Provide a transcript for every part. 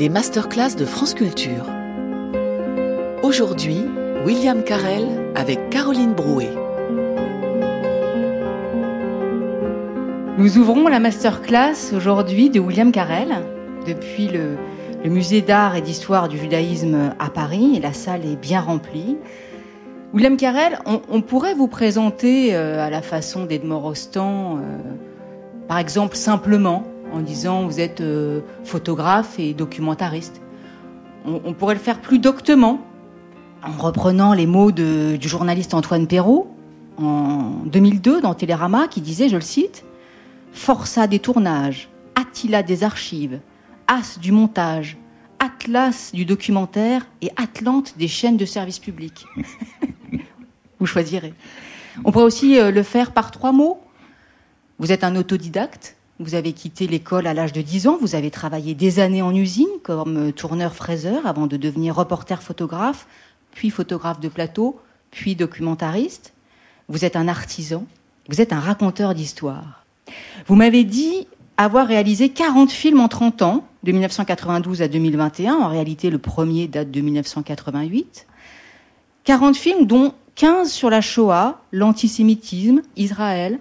les masterclass de France Culture. Aujourd'hui, William Carrel avec Caroline Brouet. Nous ouvrons la masterclass aujourd'hui de William Carrel depuis le musée d'art et d'histoire du judaïsme à Paris. Et la salle est bien remplie. William Carrel, on pourrait vous présenter à la façon d'Edmond Rostand, par exemple simplement en disant vous êtes photographe et documentariste. On pourrait le faire plus doctement en reprenant les mots du journaliste Antoine Perrault en 2002 dans Télérama qui disait, je le cite, « Forçat des tournages, Attila des archives, As du montage, Atlas du documentaire et Atlante des chaînes de service public. » Vous choisirez. On pourrait aussi le faire par 3 mots. Vous êtes un autodidacte. Vous avez quitté l'école à l'âge de 10 ans. Vous avez travaillé des années en usine comme tourneur-fraiseur avant de devenir reporter-photographe, puis photographe de plateau, puis documentariste. Vous êtes un artisan. Vous êtes un raconteur d'histoire. Vous m'avez dit avoir réalisé 40 films en 30 ans, de 1992 à 2021. En réalité, le premier date de 1988. 40 films dont 15 sur la Shoah, l'antisémitisme, Israël,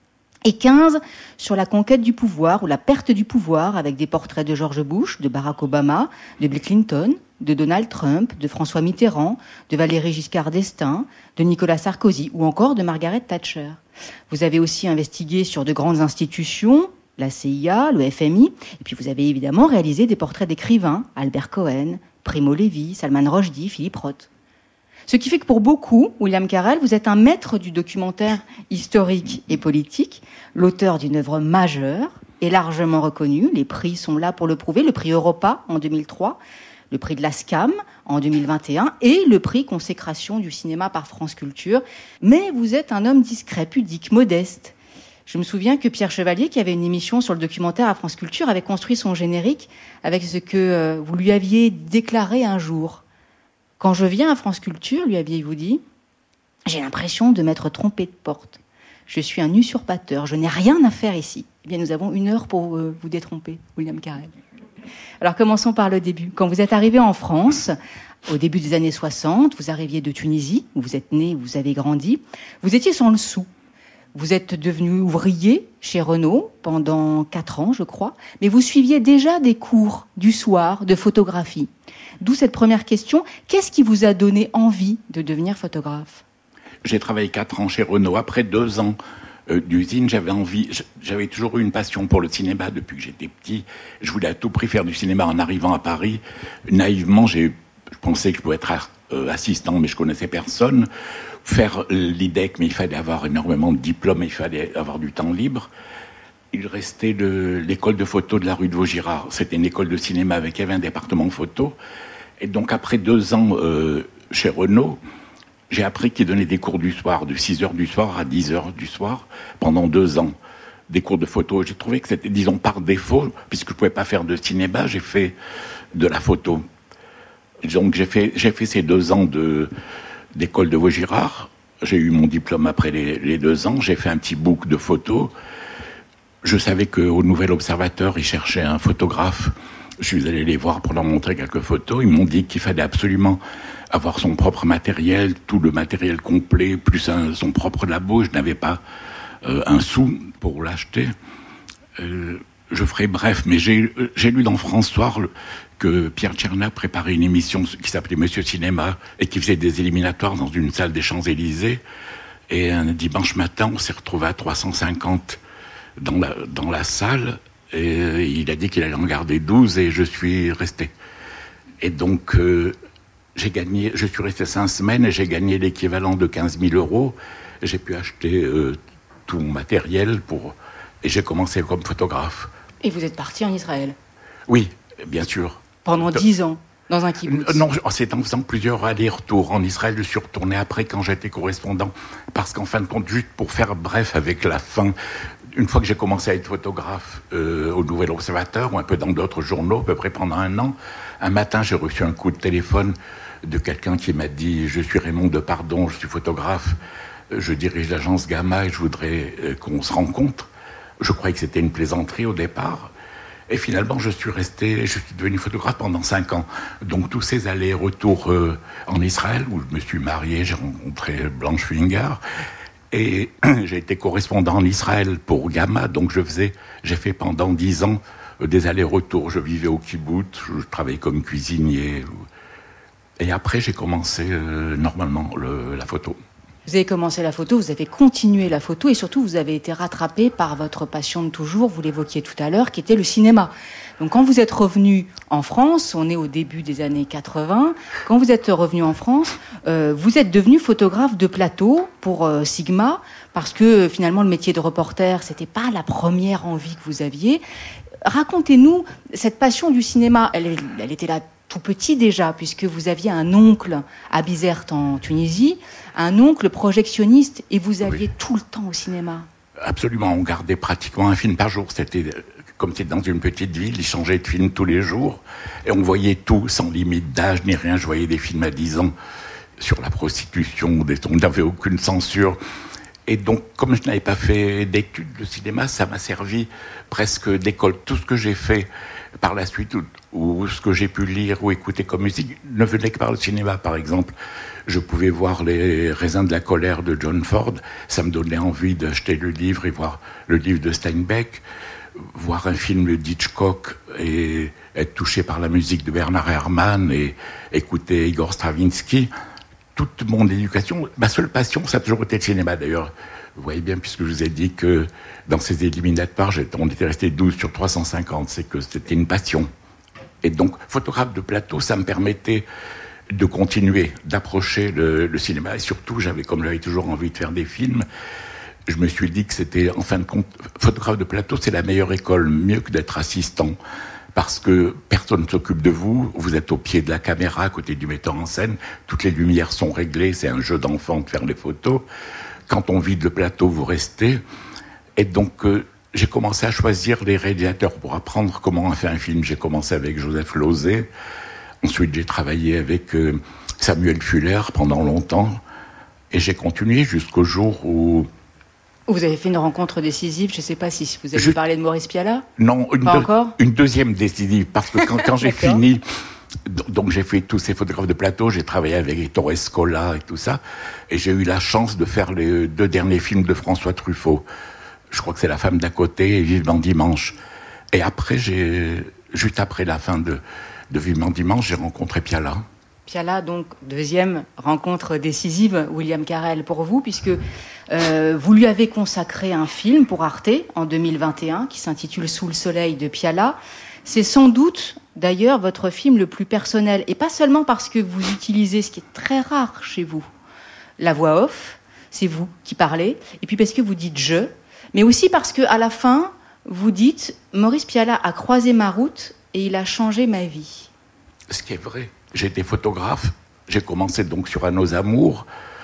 et 15 sur la conquête du pouvoir ou la perte du pouvoir, avec des portraits de George Bush, de Barack Obama, de Bill Clinton, de Donald Trump, de François Mitterrand, de Valéry Giscard d'Estaing, de Nicolas Sarkozy ou encore de Margaret Thatcher. Vous avez aussi investigué sur de grandes institutions, la CIA, le FMI, et puis vous avez évidemment réalisé des portraits d'écrivains, Albert Cohen, Primo Levi, Salman Rushdie, Philippe Roth. Ce qui fait que pour beaucoup, William Carrel, vous êtes un maître du documentaire historique et politique, l'auteur d'une œuvre majeure et largement reconnue. Les prix sont là pour le prouver. Le prix Europa en 2003, le prix de la SCAM en 2021 et le prix Consécration du cinéma par France Culture. Mais vous êtes un homme discret, pudique, modeste. Je me souviens que Pierre Chevalier, qui avait une émission sur le documentaire à France Culture, avait construit son générique avec ce que vous lui aviez déclaré un jour. Quand je viens à France Culture, lui aviez-vous dit, j'ai l'impression de m'être trompé de porte. Je suis un usurpateur, je n'ai rien à faire ici. Eh bien, nous avons 1 heure pour vous détromper, William Carrel. Alors, commençons par le début. Quand vous êtes arrivé en France, au début des années 60, vous arriviez de Tunisie, où vous êtes né, où vous avez grandi, vous étiez sans le sou. Vous êtes devenu ouvrier chez Renault pendant 4 ans, je crois, mais vous suiviez déjà des cours du soir de photographie. D'où cette première question. Qu'est-ce qui vous a donné envie de devenir photographe ? J'ai travaillé 4 ans chez Renault. Après 2 ans d'usine, j'avais toujours eu une passion pour le cinéma depuis que j'étais petit. Je voulais à tout prix faire du cinéma en arrivant à Paris. Naïvement, je pensais que je pouvais être assistant, mais je connaissais personne. Faire l'IDEC, mais il fallait avoir énormément de diplômes, il fallait avoir du temps libre. Il restait l'école de photo de la rue de Vaugirard. C'était une école de cinéma avec il y avait un département photo. Et donc après 2 ans chez Renault, j'ai appris qu'ils donnaient des cours du soir, de 6h du soir à 10h du soir, pendant 2 ans. Des cours de photo. J'ai trouvé que c'était, disons, par défaut, puisque je ne pouvais pas faire de cinéma, j'ai fait de la photo. Donc j'ai fait ces 2 ans d'école de Vaugirard. J'ai eu mon diplôme après les 2 ans. J'ai fait un petit book de photos. Je savais qu'au Nouvel Observateur, ils cherchaient un photographe. Je suis allé les voir pour leur montrer quelques photos. Ils m'ont dit qu'il fallait absolument avoir son propre matériel, tout le matériel complet, plus son propre labo. Je n'avais pas un sou pour l'acheter. Je ferai bref, mais j'ai lu dans France Soir que Pierre Tchernak préparait une émission qui s'appelait Monsieur Cinéma et qui faisait des éliminatoires dans une salle des Champs-Élysées. Et un dimanche matin, on s'est retrouvé à 350 dans la salle. Et il a dit qu'il allait en garder 12 et je suis resté. Et donc, je suis resté 5 semaines et j'ai gagné l'équivalent de 15 000 €. J'ai pu acheter tout mon matériel et j'ai commencé comme photographe. Et vous êtes parti en Israël ? Oui, bien sûr. Pendant 10 ans, dans un kibbutz ? Non, c'est en faisant plusieurs allers-retours. En Israël, je suis retourné après quand j'étais correspondant. Parce qu'en fin de compte, juste pour faire bref avec la fin, une fois que j'ai commencé à être photographe au Nouvel Observateur ou un peu dans d'autres journaux, à peu près pendant 1 an, un matin, j'ai reçu un coup de téléphone de quelqu'un qui m'a dit « Je suis Raymond Depardon, je suis photographe, je dirige l'agence Gamma et je voudrais qu'on se rencontre ». Je croyais que c'était une plaisanterie au départ. Et finalement, je suis devenu photographe pendant 5 ans. Donc tous ces allers-retours en Israël, où je me suis marié, j'ai rencontré Blanche Fuyingar, et j'ai été correspondant en Israël pour Gamma. Donc j'ai fait pendant 10 ans des allers-retours. Je vivais au kibbutz, je travaillais comme cuisinier. Et après, j'ai commencé normalement la photo. Vous avez commencé la photo, vous avez continué la photo et surtout vous avez été rattrapé par votre passion de toujours, vous l'évoquiez tout à l'heure, qui était le cinéma. Donc quand vous êtes revenu en France, on est au début des années 80, quand vous êtes revenu en France, vous êtes devenu photographe de plateau pour Sigma, parce que finalement le métier de reporter, c'était pas la première envie que vous aviez. Racontez-nous, cette passion du cinéma, elle était là tout petit déjà, puisque vous aviez un oncle à Bizerte en Tunisie, un oncle projectionniste, et vous alliez tout le temps au cinéma. Absolument, on gardait pratiquement un film par jour. Comme c'était dans une petite ville, ils changeaient de film tous les jours, et on voyait tout, sans limite d'âge ni rien. Je voyais des films à 10 ans sur la prostitution, on n'avait aucune censure. Et donc, comme je n'avais pas fait d'études de cinéma, ça m'a servi presque d'école. Tout ce que j'ai fait par la suite, ou ce que j'ai pu lire ou écouter comme musique, ne venait que par le cinéma. Par exemple, je pouvais voir Les raisins de la colère de John Ford. Ça me donnait envie d'acheter le livre et voir le livre de Steinbeck. Voir un film d'Hitchcock et être touché par la musique de Bernard Herrmann et écouter Igor Stravinsky. Toute mon éducation, ma seule passion, ça a toujours été le cinéma d'ailleurs. Vous voyez bien, puisque je vous ai dit que dans ces éliminatoires, on était resté 12 sur 350, c'est que c'était une passion. Et donc, photographe de plateau, ça me permettait de continuer, d'approcher le cinéma. Et surtout, comme j'avais toujours envie de faire des films, je me suis dit que c'était, en fin de compte, photographe de plateau, c'est la meilleure école, mieux que d'être assistant. Parce que personne ne s'occupe de vous, vous êtes au pied de la caméra, à côté du metteur en scène, toutes les lumières sont réglées, c'est un jeu d'enfant de faire les photos. Quand on vide le plateau, vous restez. Et donc, j'ai commencé à choisir les réalisateurs pour apprendre comment on fait un film. J'ai commencé avec Joseph Losey. Ensuite, j'ai travaillé avec Samuel Fuller pendant longtemps. Et j'ai continué jusqu'au jour où... Vous avez fait une rencontre décisive, je ne sais pas si vous avez parlé de Maurice Pialat. Non, encore une deuxième décisive, parce que quand j'ai fini, donc j'ai fait tous ces photographes de plateau, j'ai travaillé avec Ettore Scola et tout ça, et j'ai eu la chance de faire les 2 derniers films de François Truffaut. Je crois que c'est La femme d'à côté et Vivement dimanche. Et après, juste après la fin de Vivement dimanche, j'ai rencontré Pialat. Pialat, donc, deuxième rencontre décisive, William Carrel, pour vous, puisque vous lui avez consacré un film pour Arte en 2021 qui s'intitule Sous le soleil de Pialat. C'est sans doute, d'ailleurs, votre film le plus personnel, et pas seulement parce que vous utilisez, ce qui est très rare chez vous, la voix off, c'est vous qui parlez, et puis parce que vous dites « je », mais aussi parce qu'à la fin, vous dites « Maurice Pialat a croisé ma route et il a changé ma vie ». Ce qui est vrai. J'ai été photographe, j'ai commencé donc sur Un aux amours.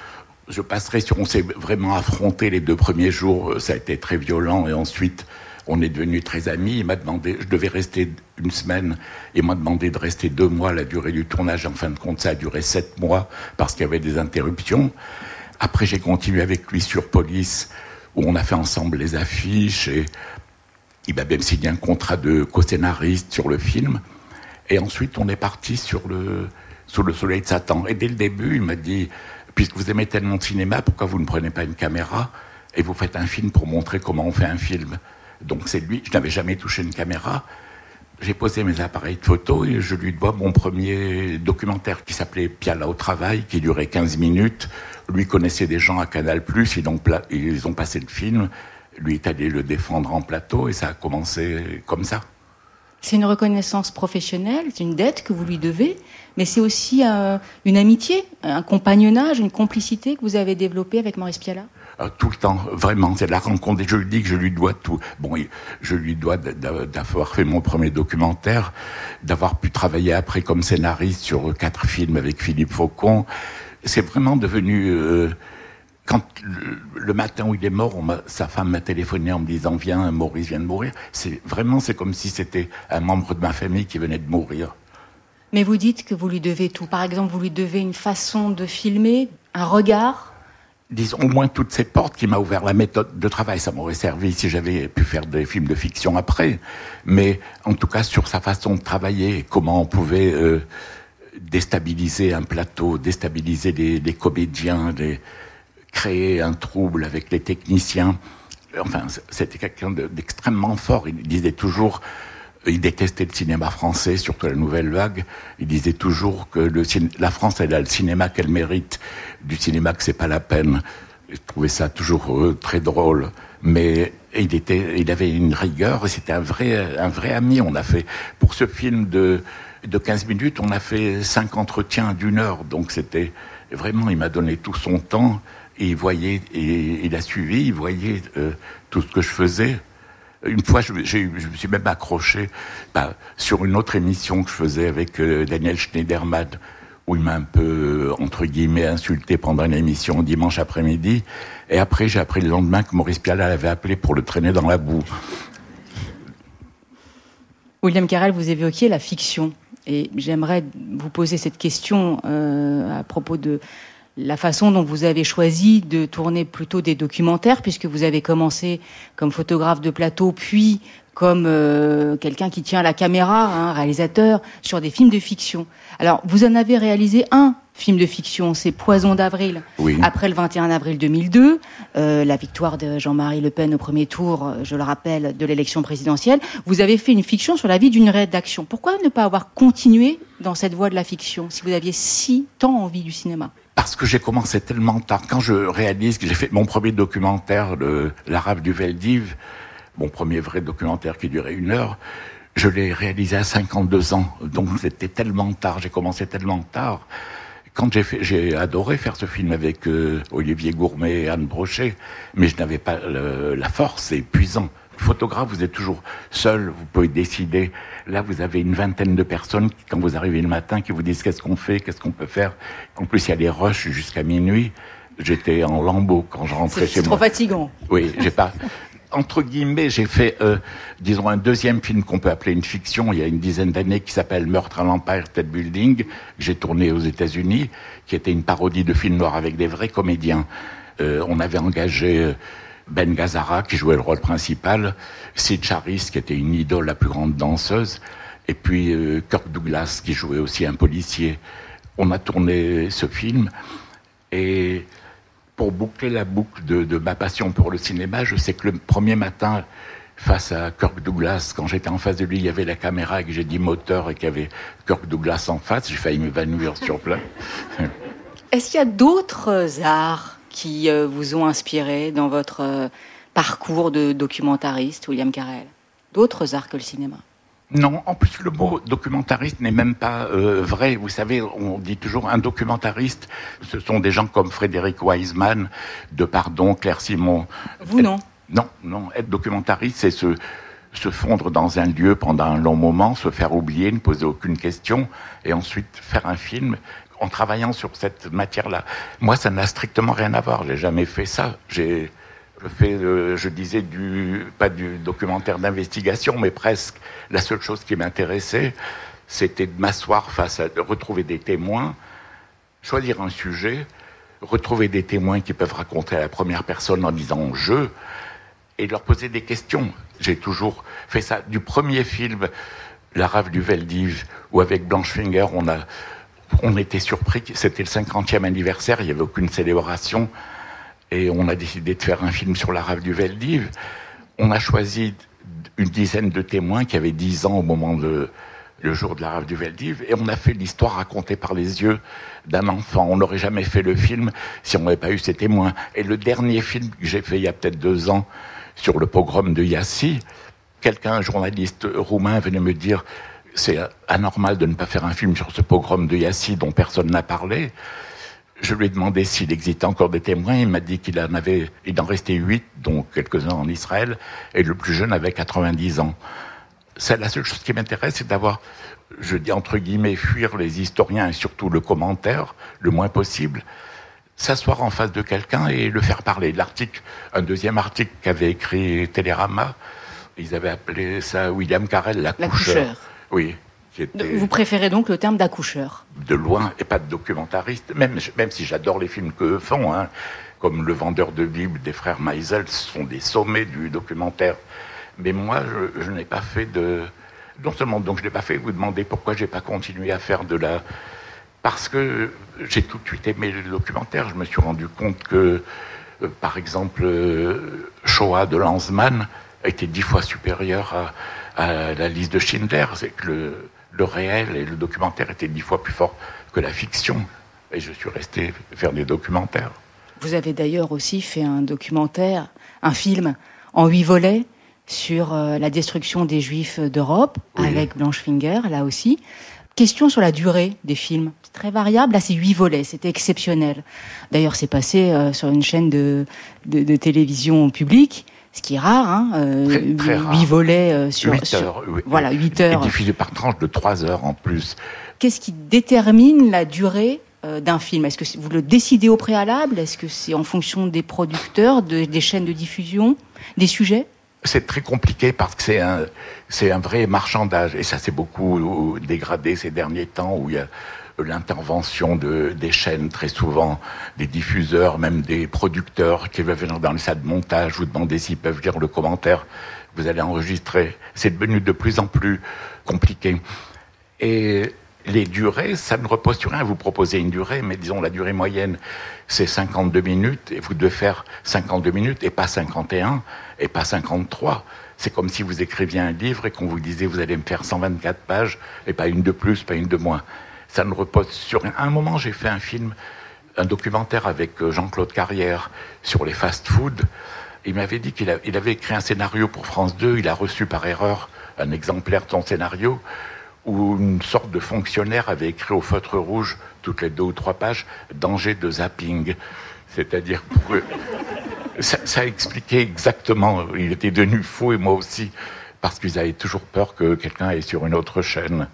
On s'est vraiment affronté les 2 premiers jours, ça a été très violent, et ensuite on est devenus très amis. Il m'a demandé, je devais rester 1 semaine, et il m'a demandé de rester 2 mois, la durée du tournage. En fin de compte, ça a duré 7 mois, parce qu'il y avait des interruptions. Après, j'ai continué avec lui sur Police, où on a fait ensemble les affiches, et il m'a même signé un contrat de co-scénariste sur le film. Et ensuite, on est parti Sous le soleil de Satan. Et dès le début, il m'a dit, puisque vous aimez tellement le cinéma, pourquoi vous ne prenez pas une caméra et vous faites un film pour montrer comment on fait un film? Donc c'est lui, je n'avais jamais touché une caméra. J'ai posé mes appareils de photo et je lui dois mon premier documentaire qui s'appelait Pialat au travail, qui durait 15 minutes. Lui connaissait des gens à Canal+, ils ont passé le film. Lui est allé le défendre en plateau et ça a commencé comme ça. C'est une reconnaissance professionnelle, c'est une dette que vous lui devez, mais c'est aussi une amitié, un compagnonnage, une complicité que vous avez développée avec Maurice Pialat. Tout le temps, vraiment, c'est la rencontre. Et je lui dis que je lui dois tout. Bon, je lui dois d'avoir fait mon premier documentaire, d'avoir pu travailler après comme scénariste sur 4 films avec Philippe Faucon. C'est vraiment devenu... Quand le matin où il est mort, sa femme m'a téléphoné en me disant « Viens, Maurice vient de mourir ». C'est comme si c'était un membre de ma famille qui venait de mourir. Mais vous dites que vous lui devez tout. Par exemple, vous lui devez une façon de filmer, un regard, disons, au moins toutes ces portes qui m'a ouvert la méthode de travail. Ça m'aurait servi si j'avais pu faire des films de fiction après. Mais en tout cas, sur sa façon de travailler, comment on pouvait déstabiliser un plateau, déstabiliser les comédiens, créer un trouble avec les techniciens. Enfin, c'était quelqu'un d'extrêmement fort. Il disait toujours... Il détestait le cinéma français, surtout la nouvelle vague. Il disait toujours que la France, elle a le cinéma qu'elle mérite, du cinéma que c'est pas la peine. Je trouvais ça toujours très drôle. Mais il avait une rigueur et c'était un vrai ami. On a fait, pour ce film de 15 minutes, on a fait 5 entretiens d'1 heure. Donc c'était vraiment, il m'a donné tout son temps et il voyait, et il a suivi, il voyait tout ce que je faisais. Une fois, je me suis même accroché sur une autre émission que je faisais avec Daniel Schneiderman, où il m'a un peu, entre guillemets, insulté pendant une émission dimanche après-midi. Et après, j'ai appris le lendemain que Maurice Pialat l'avait appelé pour le traîner dans la boue. William Carrel, vous évoquiez la fiction. Et j'aimerais vous poser cette question à propos de la façon dont vous avez choisi de tourner plutôt des documentaires, puisque vous avez commencé comme photographe de plateau, puis comme quelqu'un qui tient la caméra, réalisateur, sur des films de fiction. Alors, vous en avez réalisé un film de fiction, c'est Poison d'avril. Oui. Après le 21 avril 2002, la victoire de Jean-Marie Le Pen au premier tour, je le rappelle, de l'élection présidentielle. Vous avez fait une fiction sur la vie d'une rédaction. Pourquoi ne pas avoir continué dans cette voie de la fiction, si vous aviez si tant envie du cinéma ? Parce que j'ai commencé tellement tard. Quand je réalise que j'ai fait mon premier documentaire, La Rave du Veldiv, mon premier vrai documentaire qui durait 1 heure, je l'ai réalisé à 52 ans. Donc c'était tellement tard, j'ai commencé tellement tard. Quand j'ai adoré faire ce film avec Olivier Gourmet et Anne Brochet, mais je n'avais pas la force, c'est épuisant. Photographe, vous êtes toujours seul, vous pouvez décider. Là, vous avez une vingtaine de personnes qui, quand vous arrivez le matin, qui vous disent qu'est-ce qu'on fait, qu'est-ce qu'on peut faire. En plus, il y a des rushs jusqu'à minuit. J'étais en lambeaux quand je rentrais chez moi. C'est trop fatigant. Oui, j'ai pas... Entre guillemets, j'ai fait, disons, un deuxième film qu'on peut appeler une fiction, il y a une dizaine d'années, qui s'appelle Meurtre à l'Empire State Building, que j'ai tourné aux États-Unis, qui était une parodie de film noir avec des vrais comédiens. On avait engagé... Ben Gazzara, qui jouait le rôle principal, Sid Charisse, qui était une idole, la plus grande danseuse, et puis Kirk Douglas, qui jouait aussi un policier. On a tourné ce film, et pour boucler la boucle de ma passion pour le cinéma, je sais que le premier matin, face à Kirk Douglas, quand j'étais en face de lui, il y avait la caméra, et que j'ai dit moteur, et qu'il y avait Kirk Douglas en face, j'ai failli m'évanouir sur place. Est-ce qu'il y a d'autres arts qui vous ont inspiré dans votre parcours de documentariste, William Carrel? D'autres arts que le cinéma? Non, en plus le mot documentariste n'est même pas vrai. Vous savez, on dit toujours un documentariste, ce sont des gens comme Frédéric Wiseman, Depardon, Claire Simon. Vous non? Non, être documentariste, c'est se fondre dans un lieu pendant un long moment, se faire oublier, ne poser aucune question, et ensuite faire un film en travaillant sur cette matière-là. Moi, ça n'a strictement rien à voir. J'ai jamais fait ça. Je disais pas du documentaire d'investigation, mais presque. La seule chose qui m'intéressait, c'était de m'asseoir de retrouver des témoins, choisir un sujet, retrouver des témoins qui peuvent raconter à la première personne en disant « je », et leur poser des questions. J'ai toujours fait ça. Du premier film, La Rave du Veldiv, où avec Blanche Finger, on était surpris, c'était le 50e anniversaire, il n'y avait aucune célébration, et on a décidé de faire un film sur la Rave du Veldiv. On a choisi une dizaine de témoins qui avaient 10 ans au moment le jour de la Rave du Veldiv, et on a fait l'histoire racontée par les yeux d'un enfant. On n'aurait jamais fait le film si on n'avait pas eu ces témoins. Et le dernier film que j'ai fait il y a peut-être 2 ans, sur le pogrom de Iassi, un journaliste roumain, venait me dire... C'est anormal de ne pas faire un film sur ce pogrom de Iassi dont personne n'a parlé. Je lui ai demandé s'il existait encore des témoins. Il m'a dit qu'il en restait 8, dont quelques-uns en Israël, et le plus jeune avait 90 ans. C'est la seule chose qui m'intéresse, c'est d'avoir, je dis entre guillemets, fuir les historiens et surtout le commentaire, le moins possible, s'asseoir en face de quelqu'un et le faire parler. Un deuxième article qu'avait écrit Télérama, ils avaient appelé ça William Carrel, l'accoucheur. Oui. Vous préférez donc le terme d'accoucheur? De loin, et pas de documentariste, même si j'adore les films qu'eux font, comme Le Vendeur de Bible des frères Meisel sont des sommets du documentaire. Mais moi, je n'ai pas fait de... Non seulement donc je n'ai pas fait, vous demandez pourquoi je n'ai pas continué à faire de la... Parce que j'ai tout de suite aimé le documentaire. Je me suis rendu compte que, par exemple, Shoah de Lanzmann était 10 fois supérieur à la liste de Schindler. C'est que le réel et le documentaire étaient 10 fois plus forts que la fiction. Et je suis resté faire des documentaires. Vous avez d'ailleurs aussi fait un documentaire, un film en 8 volets sur la destruction des Juifs d'Europe, oui, avec Blanche Finger, là aussi. Question sur la durée des films. C'est très variable. Là, c'est 8 volets. C'était exceptionnel. D'ailleurs, c'est passé sur une chaîne de télévision publique, ce qui est rare. Hein, très rare. 8 volets sur... 8 heures. Oui. Voilà, 8 heures. Et diffusé par tranche de 3 heures en plus. Qu'est-ce qui détermine la durée d'un film? Est-ce que vous le décidez au préalable? Est-ce que c'est en fonction des producteurs, des chaînes de diffusion, des sujets? C'est très compliqué parce que c'est un vrai marchandage. Et ça s'est beaucoup dégradé ces derniers temps où il y a l'intervention des chaînes, très souvent, des diffuseurs, même des producteurs qui veulent venir dans les salles de montage, vous demander s'ils peuvent lire le commentaire. Vous allez enregistrer. C'est devenu de plus en plus compliqué. Et les durées, ça ne repose sur rien. Vous proposez une durée, mais disons la durée moyenne, c'est 52 minutes, et vous devez faire 52 minutes, et pas 51, et pas 53. C'est comme si vous écriviez un livre et qu'on vous disait vous allez me faire 124 pages, et pas une de plus, pas une de moins. Ça ne repose sur rien. À un moment, j'ai fait un documentaire avec Jean-Claude Carrière sur les fast-foods. Il m'avait dit qu'il avait écrit un scénario pour France 2, il a reçu par erreur un exemplaire de son scénario, où une sorte de fonctionnaire avait écrit au feutre rouge, toutes les 2 ou 3 pages, « danger de zapping ». C'est-à-dire, ça expliquait exactement, il était devenu fou et moi aussi, parce qu'ils avaient toujours peur que quelqu'un aille sur une autre chaîne.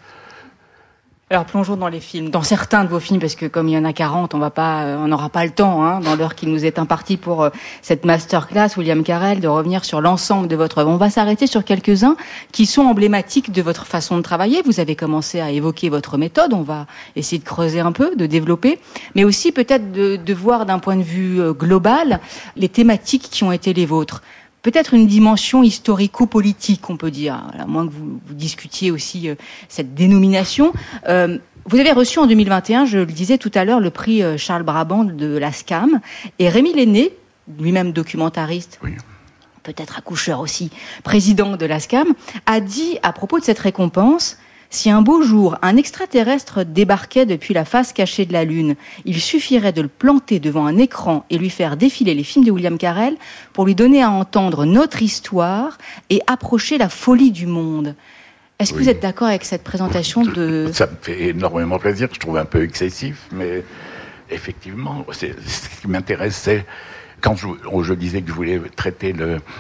Alors plongeons dans les films, dans certains de vos films, parce que comme il y en a 40, on n'aura pas le temps, hein, dans l'heure qui nous est impartie pour cette masterclass, William Carrel, de revenir sur l'ensemble de votre œuvre. On va s'arrêter sur quelques-uns qui sont emblématiques de votre façon de travailler. Vous avez commencé à évoquer votre méthode, on va essayer de creuser un peu, de développer, mais aussi peut-être de voir d'un point de vue global les thématiques qui ont été les vôtres. Peut-être une dimension historico-politique, on peut dire, à moins que vous discutiez aussi cette dénomination. Vous avez reçu en 2021, je le disais tout à l'heure, le prix Charles Brabant de la SCAM. Et Rémi Lenné, lui-même documentariste, oui, peut-être accoucheur aussi, président de la SCAM, a dit à propos de cette récompense: si un beau jour, un extraterrestre débarquait depuis la face cachée de la Lune, il suffirait de le planter devant un écran et lui faire défiler les films de William Carrel pour lui donner à entendre notre histoire et approcher la folie du monde. Est-ce que vous êtes d'accord avec cette présentation de... Ça me fait énormément plaisir, je trouve un peu excessif, mais effectivement, c'est ce qui m'intéressait. Quand je disais que je voulais traiter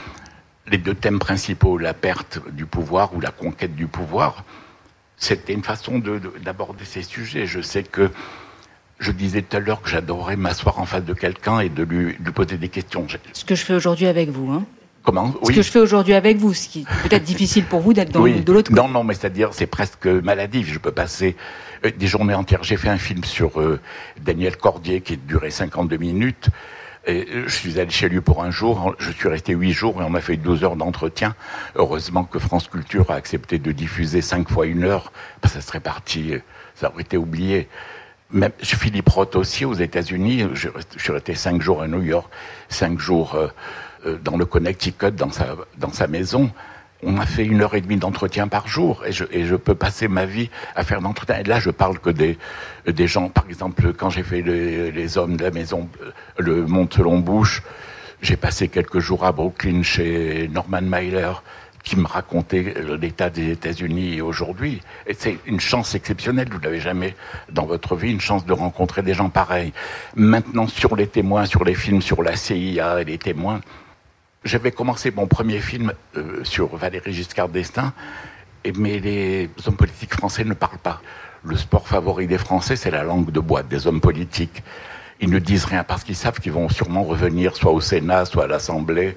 les 2 thèmes principaux, la perte du pouvoir ou la conquête du pouvoir, c'était une façon d'aborder ces sujets. Je sais que je disais tout à l'heure que j'adorais m'asseoir en face de quelqu'un et de lui poser des questions. Ce que je fais aujourd'hui avec vous, hein. Comment ? Ce que je fais aujourd'hui avec vous, ce qui est peut-être difficile pour vous d'être de l'autre côté. Non, mais c'est-à-dire c'est presque maladif. Je peux passer des journées entières. J'ai fait un film sur Daniel Cordier qui durait 52 minutes. Et je suis allé chez lui pour un jour, je suis resté 8 jours et on a fait 12 heures d'entretien. Heureusement que France Culture a accepté de diffuser 5 fois 1 heure, parce que ça serait parti, ça aurait été oublié. Même Philippe Roth aussi aux États-Unis, je suis resté 5 jours à New York, 5 jours dans le Connecticut, dans sa maison. On a fait 1h30 d'entretien par jour et je peux passer ma vie à faire d'entretien. Et là, je parle que des gens, par exemple, quand j'ai fait les hommes de la maison, le Monde selon Bush, j'ai passé quelques jours à Brooklyn chez Norman Mailer, qui me racontait l'état des États-Unis aujourd'hui. Et c'est une chance exceptionnelle, vous l'avez jamais dans votre vie, une chance de rencontrer des gens pareils. Maintenant, sur les témoins, sur les films, sur la CIA et les témoins, j'avais commencé mon premier film sur Valéry Giscard d'Estaing, mais les hommes politiques français ne parlent pas. Le sport favori des Français, c'est la langue de bois des hommes politiques. Ils ne disent rien parce qu'ils savent qu'ils vont sûrement revenir soit au Sénat, soit à l'Assemblée,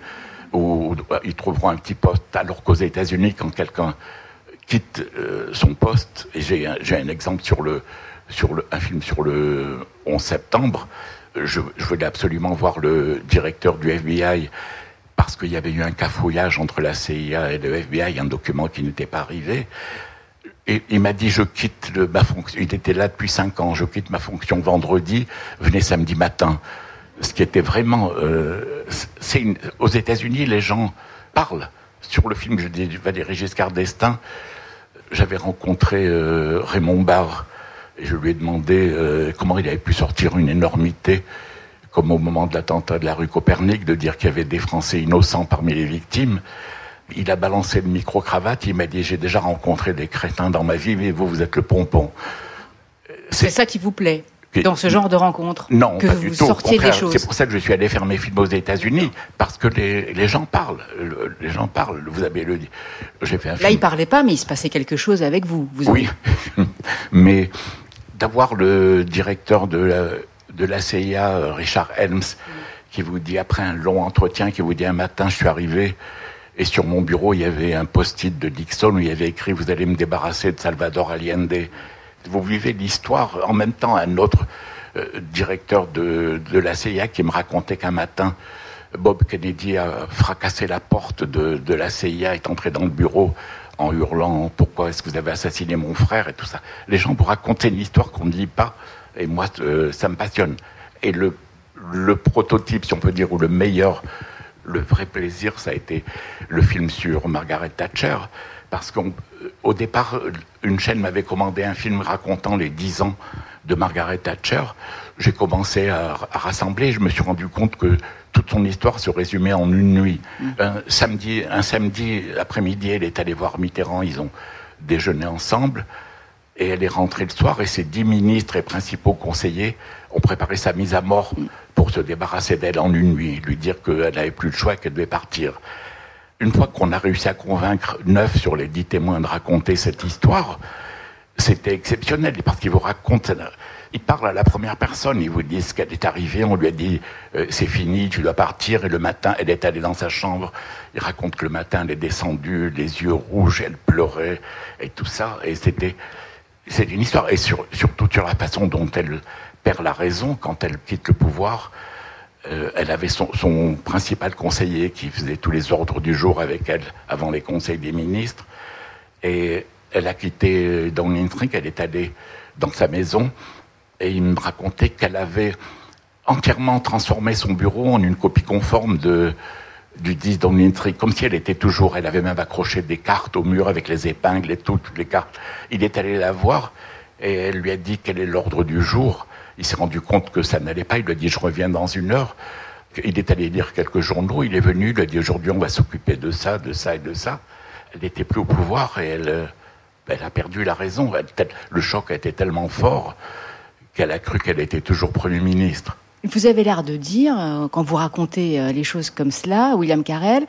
où ils trouveront un petit poste. Alors qu'aux États-Unis, quand quelqu'un quitte son poste, et j'ai un exemple sur un film sur le 11 septembre, je voulais absolument voir le directeur du FBI parce qu'il y avait eu un cafouillage entre la CIA et le FBI, un document qui n'était pas arrivé. Et il m'a dit, je quitte ma fonction. Il était là depuis 5 ans. Je quitte ma fonction vendredi. Venez samedi matin. Ce qui était vraiment... aux États-Unis, les gens parlent. Sur le film, je dis Valéry Giscard d'Estaing, j'avais rencontré Raymond Barre. Et je lui ai demandé comment il avait pu sortir une énormité, comme au moment de l'attentat de la rue Copernic, de dire qu'il y avait des Français innocents parmi les victimes. Il a balancé le micro-cravate, il m'a dit « J'ai déjà rencontré des crétins dans ma vie, mais vous êtes le pompon. » C'est ça qui vous plaît dans ce genre de rencontre? Non, que pas vous du tout. sortiez des choses. C'est pour ça que je suis allé faire mes films aux États-Unis, parce que les gens parlent. Les gens parlent. Vous avez j'ai fait un film. Là, il parlait pas, mais il se passait quelque chose avec vous. Oui, mais d'avoir le directeur de la CIA, Richard Helms, qui vous dit, après un long entretien, qui vous dit un matin, je suis arrivé, et sur mon bureau, il y avait un post-it de Nixon où il y avait écrit « Vous allez me débarrasser de Salvador Allende ». Vous vivez l'histoire. En même temps, un autre directeur de la CIA qui me racontait qu'un matin, Bob Kennedy a fracassé la porte de la CIA, est entré dans le bureau en hurlant « Pourquoi est-ce que vous avez assassiné mon frère ?» et tout ça. Les gens vous racontent une histoire qu'on ne dit pas, et moi, ça me passionne. Et le prototype, si on peut dire, ou le meilleur, le vrai plaisir, ça a été le film sur Margaret Thatcher, parce qu'au départ, une chaîne m'avait commandé un film racontant les 10 ans de Margaret Thatcher. J'ai commencé à rassembler, je me suis rendu compte que toute son histoire se résumait en une nuit. Un samedi après-midi, elle est allée voir Mitterrand, ils ont déjeuné ensemble, et elle est rentrée le soir, et ses 10 ministres et principaux conseillers ont préparé sa mise à mort pour se débarrasser d'elle en une nuit, lui dire qu'elle n'avait plus le choix, qu'elle devait partir. Une fois qu'on a réussi à convaincre 9 sur les 10 témoins de raconter cette histoire, c'était exceptionnel, parce qu'il vous raconte, il parle à la première personne, il vous dit ce qu'elle est arrivée, on lui a dit c'est fini, tu dois partir, et le matin, elle est allée dans sa chambre, il raconte que le matin, elle est descendue, les yeux rouges, elle pleurait, et tout ça, et c'est une histoire, et surtout sur la façon dont elle perd la raison quand elle quitte le pouvoir. Elle avait son principal conseiller qui faisait tous les ordres du jour avec elle avant les conseils des ministres. Et elle a quitté Downing Street, elle est allée dans sa maison et il me racontait qu'elle avait entièrement transformé son bureau en une copie conforme du 10 Downing Street, comme si elle était toujours. Elle avait même accroché des cartes au mur avec les épingles et toutes les cartes. Il est allé la voir et elle lui a dit quel est l'ordre du jour. Il s'est rendu compte que ça n'allait pas. Il lui a dit, je reviens dans 1 heure. Il est allé lire quelques journaux. Il est venu, il a dit, aujourd'hui, on va s'occuper de ça et de ça. Elle n'était plus au pouvoir et elle a perdu la raison. Le choc a été tellement fort qu'elle a cru qu'elle était toujours Premier ministre. Vous avez l'air de dire, quand vous racontez les choses comme cela, William Carrel,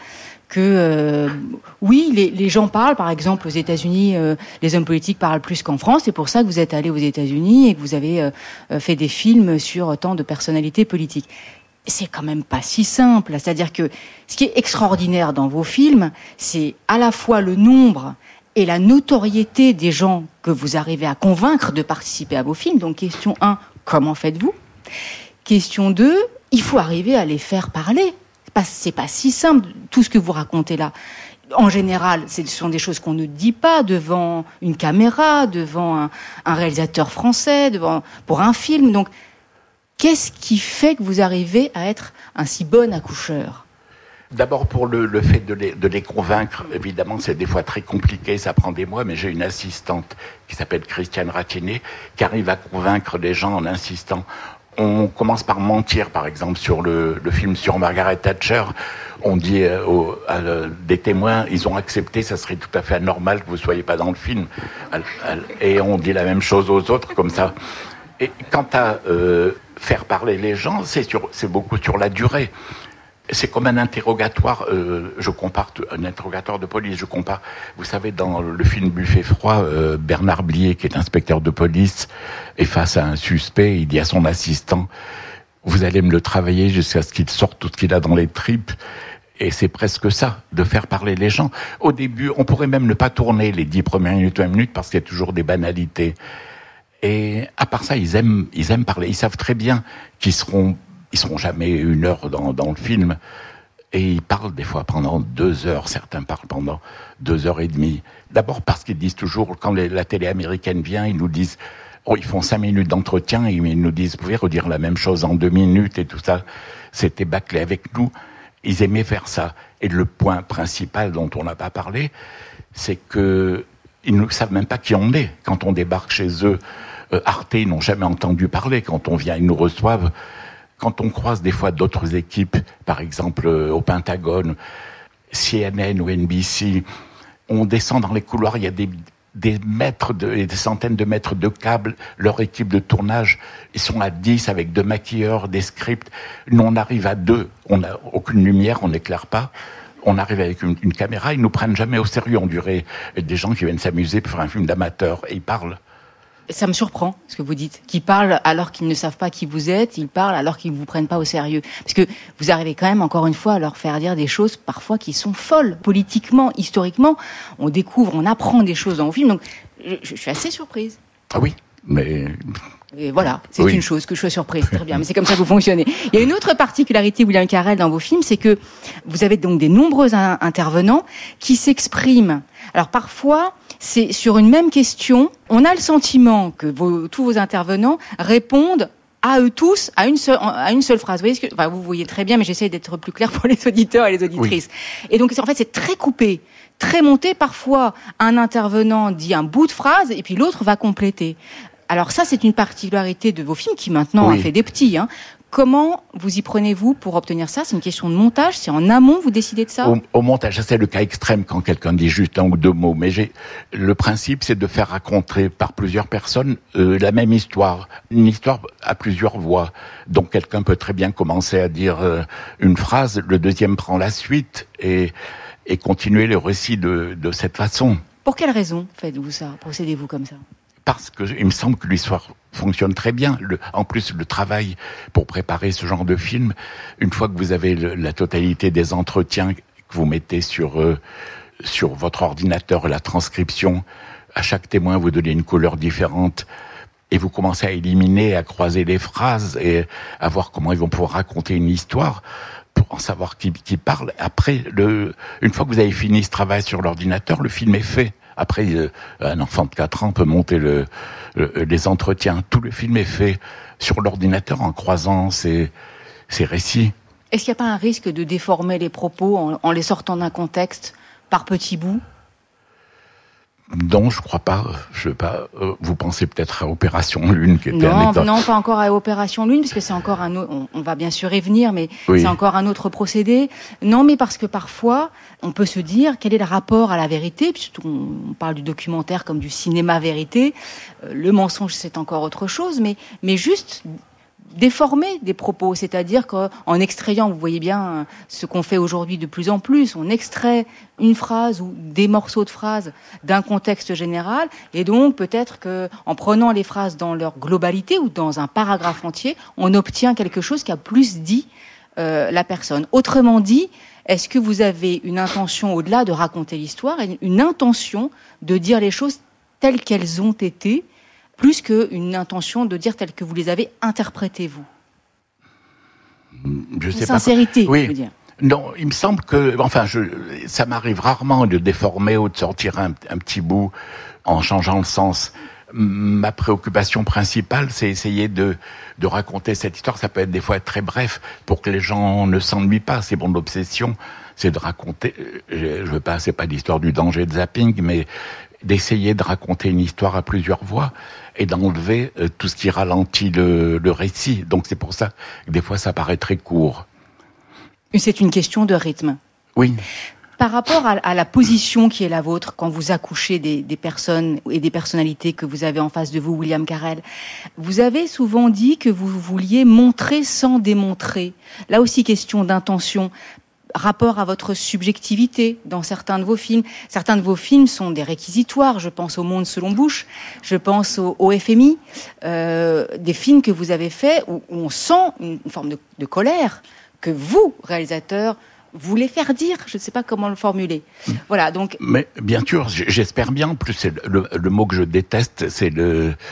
que oui, les gens parlent, par exemple aux États-Unis, les hommes politiques parlent plus qu'en France. C'est pour ça que vous êtes allé aux États-Unis et que vous avez fait des films sur tant de personnalités politiques. C'est quand même pas si simple. C'est-à-dire que ce qui est extraordinaire dans vos films, c'est à la fois le nombre et la notoriété des gens que vous arrivez à convaincre de participer à vos films. Donc question 1, comment faites-vous ? Question 2, il faut arriver à les faire parler. C'est pas si simple, tout ce que vous racontez là. En général, ce sont des choses qu'on ne dit pas devant une caméra, devant un réalisateur français, pour un film. Donc, qu'est-ce qui fait que vous arrivez à être un si bon accoucheur ? D'abord, pour le fait de les convaincre, évidemment, c'est des fois très compliqué, ça prend des mois, mais j'ai une assistante qui s'appelle Christiane Ratiné, qui arrive à convaincre les gens en insistant. On commence par mentir, par exemple, sur le film sur Margaret Thatcher. On dit à des témoins, ils ont accepté, ça serait tout à fait anormal que vous ne soyez pas dans le film. Et on dit la même chose aux autres, comme ça. Et quant à faire parler les gens, c'est beaucoup sur la durée. C'est comme un interrogatoire, je compare un interrogatoire de police, je compare, vous savez, dans le film Buffet froid, Bernard Blier, qui est inspecteur de police, est face à un suspect, il dit à son assistant, vous allez me le travailler jusqu'à ce qu'il sorte tout ce qu'il a dans les tripes, et c'est presque ça, de faire parler les gens. Au début, on pourrait même ne pas tourner les 10 premières minutes, 20 minutes, parce qu'il y a toujours des banalités. Et à part ça, ils aiment parler. Ils savent très bien qu'ils seront jamais 1 heure dans le film. Et ils parlent des fois pendant 2 heures. Certains parlent pendant 2 heures et demie. D'abord parce qu'ils disent toujours, quand la télé américaine vient, ils nous disent, ils font 5 minutes d'entretien et ils nous disent, vous pouvez redire la même chose en 2 minutes et tout ça. C'était bâclé. Avec nous, ils aimaient faire ça. Et le point principal dont on n'a pas parlé, c'est que ils ne savent même pas qui on est. Quand on débarque chez eux, Arte, ils n'ont jamais entendu parler. Quand on vient, ils nous reçoivent. Quand on croise des fois d'autres équipes, par exemple au Pentagone, CNN ou NBC, on descend dans les couloirs, il y a des centaines de mètres de câbles. Leur équipe de tournage, ils sont à 10 avec 2 maquilleurs, des scripts. Nous, on arrive à 2. On n'a aucune lumière, on n'éclaire pas. On arrive avec une caméra, ils nous prennent jamais au sérieux. On dirait des gens qui viennent s'amuser pour faire un film d'amateur. Et ils parlent. Ça me surprend, ce que vous dites. Qu'ils parlent alors qu'ils ne savent pas qui vous êtes, ils parlent alors qu'ils ne vous prennent pas au sérieux. Parce que vous arrivez quand même, encore une fois, à leur faire dire des choses parfois qui sont folles. Politiquement, historiquement, on découvre, on apprend des choses dans vos films. Donc, je suis assez surprise. Ah oui, mais... Et voilà, c'est une chose que je sois surprise. Très bien, mais c'est comme ça que vous fonctionnez. Il y a une autre particularité, William Carrel, dans vos films, c'est que vous avez donc des nombreux intervenants qui s'expriment. Alors parfois, c'est sur une même question, on a le sentiment que tous vos intervenants répondent à eux tous à une seule phrase. Vous voyez vous voyez très bien, mais j'essaie d'être plus clair pour les auditeurs et les auditrices. Oui. Et donc en fait, c'est très coupé, très monté. Parfois, un intervenant dit un bout de phrase et puis l'autre va compléter. Alors ça, c'est une particularité de vos films qui maintenant a fait des petits. Comment vous y prenez-vous pour obtenir ça ? C'est une question de montage ? C'est en amont, vous décidez de ça ? Au montage, c'est le cas extrême quand quelqu'un dit juste 1 ou 2 mots. Mais le principe, c'est de faire raconter par plusieurs personnes la même histoire. Une histoire à plusieurs voix. Donc quelqu'un peut très bien commencer à dire une phrase, le deuxième prend la suite et continuer le récit de cette façon. Pour quelle raison faites-vous ça ? Procédez-vous comme ça ? Parce que il me semble que l'histoire fonctionne très bien. En plus, le travail pour préparer ce genre de film, une fois que vous avez la totalité des entretiens que vous mettez sur votre ordinateur, la transcription, à chaque témoin vous donnez une couleur différente et vous commencez à éliminer, à croiser les phrases et à voir comment ils vont pouvoir raconter une histoire pour en savoir qui parle. Après, une fois que vous avez fini ce travail sur l'ordinateur, le film est fait. Après, un enfant de 4 ans peut monter les entretiens. Tout le film est fait sur l'ordinateur en croisant ces récits. Est-ce qu'il n'y a pas un risque de déformer les propos en les sortant d'un contexte par petits bouts ? Non, je crois pas. Vous pensez peut-être à Opération Lune qui était non, pas encore à Opération Lune, parce que c'est encore un autre. On va bien sûr y venir, mais c'est encore un autre procédé. Non, mais parce que parfois, on peut se dire quel est le rapport à la vérité. Puis surtout, on parle du documentaire comme du cinéma vérité. Le mensonge, c'est encore autre chose, mais juste déformer des propos, c'est-à-dire qu'en extrayant, vous voyez bien ce qu'on fait aujourd'hui de plus en plus, on extrait une phrase ou des morceaux de phrases d'un contexte général, et donc peut-être qu'en prenant les phrases dans leur globalité ou dans un paragraphe entier, on obtient quelque chose qui a plus dit la personne. Autrement dit, est-ce que vous avez une intention, au-delà de raconter l'histoire, une intention de dire les choses telles qu'elles ont été, plus qu'une intention de dire telles que vous les avez interprétées, vous? Je sais sincérité, pas. Oui. Je veux dire. Non, il me semble que... ça m'arrive rarement de déformer ou de sortir un petit bout en changeant le sens. Ma préoccupation principale, c'est essayer de raconter cette histoire. Ça peut être des fois très bref pour que les gens ne s'ennuient pas. C'est mon obsession, c'est de raconter... c'est pas l'histoire du danger de zapping, mais d'essayer de raconter une histoire à plusieurs voix et d'enlever tout ce qui ralentit le récit. Donc c'est pour ça que des fois ça paraît très court. C'est une question de rythme. Oui. Par rapport à la position qui est la vôtre quand vous accouchez des personnes et des personnalités que vous avez en face de vous, William Carrel, vous avez souvent dit que vous vouliez montrer sans démontrer. Là aussi, question d'intention. Rapport à votre subjectivité dans certains de vos films. Certains de vos films sont des réquisitoires. Je pense au Monde selon Bush, je pense au FMI. Des films que vous avez faits où on sent une forme de colère que vous, réalisateur, voulez faire dire. Je ne sais pas comment le formuler. Voilà, donc... Mais bien sûr, j'espère bien. En plus, c'est le mot que je déteste, c'est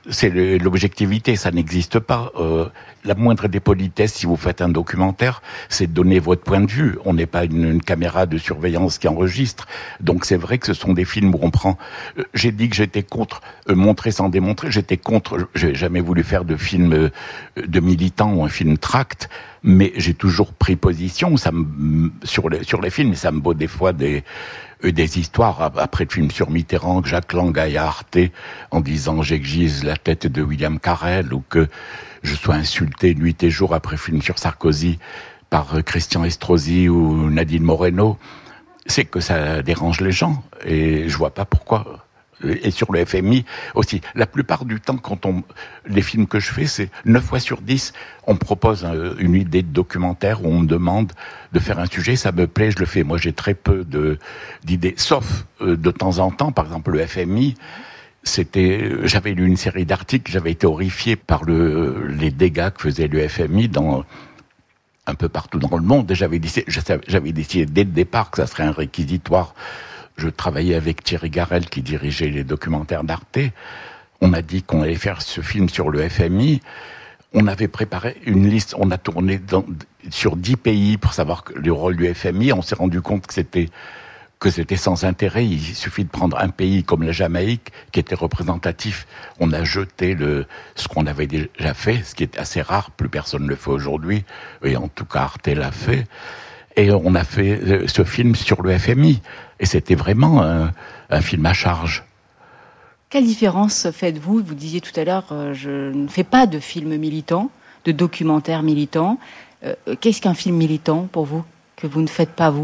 c'est l'objectivité, ça n'existe pas. La moindre des politesses, si vous faites un documentaire, c'est de donner votre point de vue. On n'est pas une caméra de surveillance qui enregistre. Donc c'est vrai que ce sont des films où on prend... J'ai dit que j'étais contre montrer sans démontrer. J'étais contre... J'ai jamais voulu faire de film de militant ou un film tract, mais j'ai toujours pris position sur les films. Ça me vaut des fois des histoires après le film sur Mitterrand, que Jacques Lang aille à Arte en disant j'exige la tête de William Carell, ou que je sois insulté nuit et jour après le film sur Sarkozy par Christian Estrosi ou Nadine Moreno. C'est que ça dérange les gens et je vois pas pourquoi. Et sur le FMI aussi. La plupart du temps, les films que je fais, c'est 9 fois sur 10, on me propose une idée de documentaire où on me demande de faire un sujet, ça me plaît, je le fais. Moi, j'ai très peu d'idées, sauf de temps en temps, par exemple le FMI. J'avais lu une série d'articles, j'avais été horrifié par les dégâts que faisait le FMI un peu partout dans le monde. Et j'avais décidé dès le départ que ça serait un réquisitoire. Je travaillais avec Thierry Garel qui dirigeait les documentaires d'Arte. On a dit qu'on allait faire ce film sur le FMI. On avait préparé une liste, on a tourné sur 10 pays pour savoir le rôle du FMI. On s'est rendu compte que c'était sans intérêt. Il suffit de prendre un pays comme la Jamaïque, qui était représentatif. On a jeté ce qu'on avait déjà fait, ce qui est assez rare, plus personne ne le fait aujourd'hui. Et en tout cas, Arte l'a fait. Et on a fait ce film sur le FMI. Et c'était vraiment un film à charge. Quelle différence faites-vous ? Vous disiez tout à l'heure, je ne fais pas de film militant, de documentaire militant. Qu'est-ce qu'un film militant pour vous, que vous ne faites pas vous ?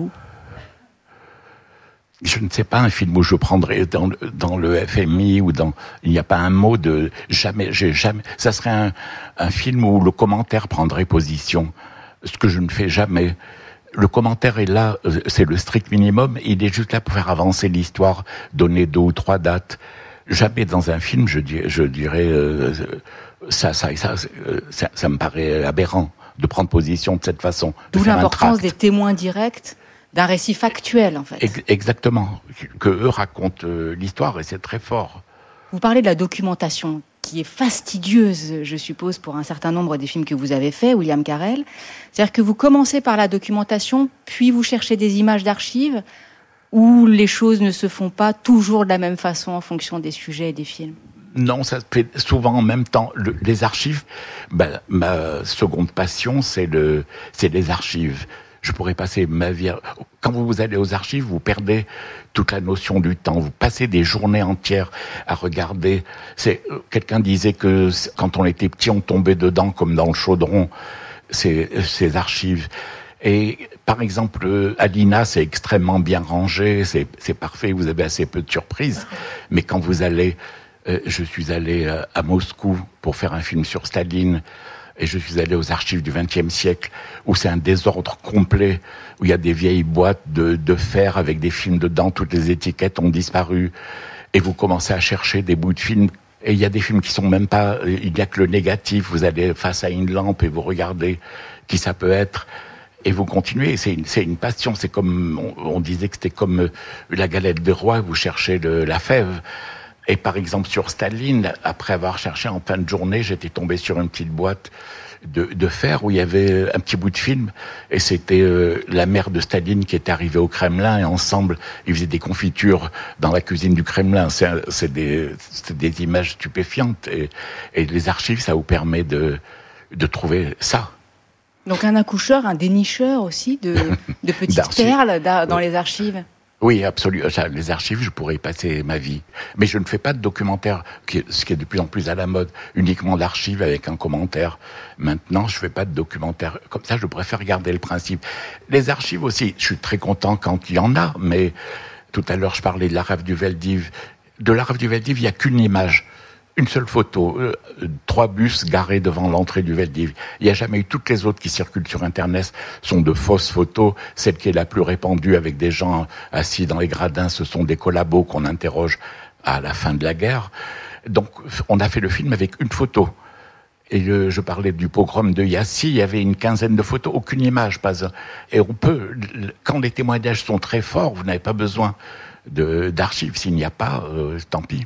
Je ne sais pas, un film où je prendrais dans le FMI ou il n'y a pas un mot de jamais. Ça serait un film où le commentaire prendrait position, ce que je ne fais jamais. Le commentaire est là, c'est le strict minimum, il est juste là pour faire avancer l'histoire, donner 2 ou 3 dates. Jamais dans un film, je dirais, ça me paraît aberrant de prendre position de cette façon. D'où l'importance des témoins directs, d'un récit factuel, en fait. Exactement, que eux racontent l'histoire, et c'est très fort. Vous parlez de la documentation, qui est fastidieuse, je suppose, pour un certain nombre des films que vous avez faits, William Carell. C'est-à-dire que vous commencez par la documentation, puis vous cherchez des images d'archives, où les choses ne se font pas toujours de la même façon en fonction des sujets et des films. Non, ça se fait souvent en même temps. Les archives, ma seconde passion, c'est les archives. Je pourrais passer ma vie... Quand vous allez aux archives, vous perdez toute la notion du temps. Vous passez des journées entières à regarder. Quelqu'un disait que quand on était petit, on tombait dedans comme dans le chaudron, ces archives. Et par exemple, à l'INA, c'est extrêmement bien rangé, c'est parfait, vous avez assez peu de surprises. Mais quand vous allez... je suis allé à Moscou pour faire un film sur Staline, et je suis allé aux archives du XXe siècle, où c'est un désordre complet, où il y a des vieilles boîtes de fer avec des films dedans, toutes les étiquettes ont disparu, et vous commencez à chercher des bouts de films, et il y a des films qui sont même pas, il n'y a que le négatif, vous allez face à une lampe et vous regardez qui ça peut être, et vous continuez, c'est une passion, c'est comme, on disait que c'était comme la galette de roi, vous cherchez la fève. Et par exemple, sur Staline, après avoir cherché en fin de journée, j'étais tombé sur une petite boîte de fer où il y avait un petit bout de film. Et c'était la mère de Staline qui était arrivée au Kremlin. Et ensemble, ils faisaient des confitures dans la cuisine du Kremlin. C'est des images stupéfiantes. Et les archives, ça vous permet de trouver ça. Donc un accoucheur, un dénicheur aussi de petites perles dans les archives. Oui, absolument. Les archives, je pourrais y passer ma vie. Mais je ne fais pas de documentaire, ce qui est de plus en plus à la mode, uniquement d'archives avec un commentaire. Maintenant, je fais pas de documentaire. Comme ça, je préfère garder le principe. Les archives aussi, je suis très content quand il y en a, mais tout à l'heure, je parlais de la rave du Veldiv. De la rave du Veldiv, il n'y a qu'une image. Une seule photo, 3 bus garés devant l'entrée du Veldiv. Il n'y a jamais eu, toutes les autres qui circulent sur Internet sont de fausses photos. Celle qui est la plus répandue avec des gens assis dans les gradins, ce sont des collabos qu'on interroge à la fin de la guerre. Donc, on a fait le film avec une photo. Et je parlais du pogrom de Yassi, il y avait une 15aine de photos, aucune image, pas un. Et on peut, quand les témoignages sont très forts, vous n'avez pas besoin d'archives. S'il n'y a pas, tant pis.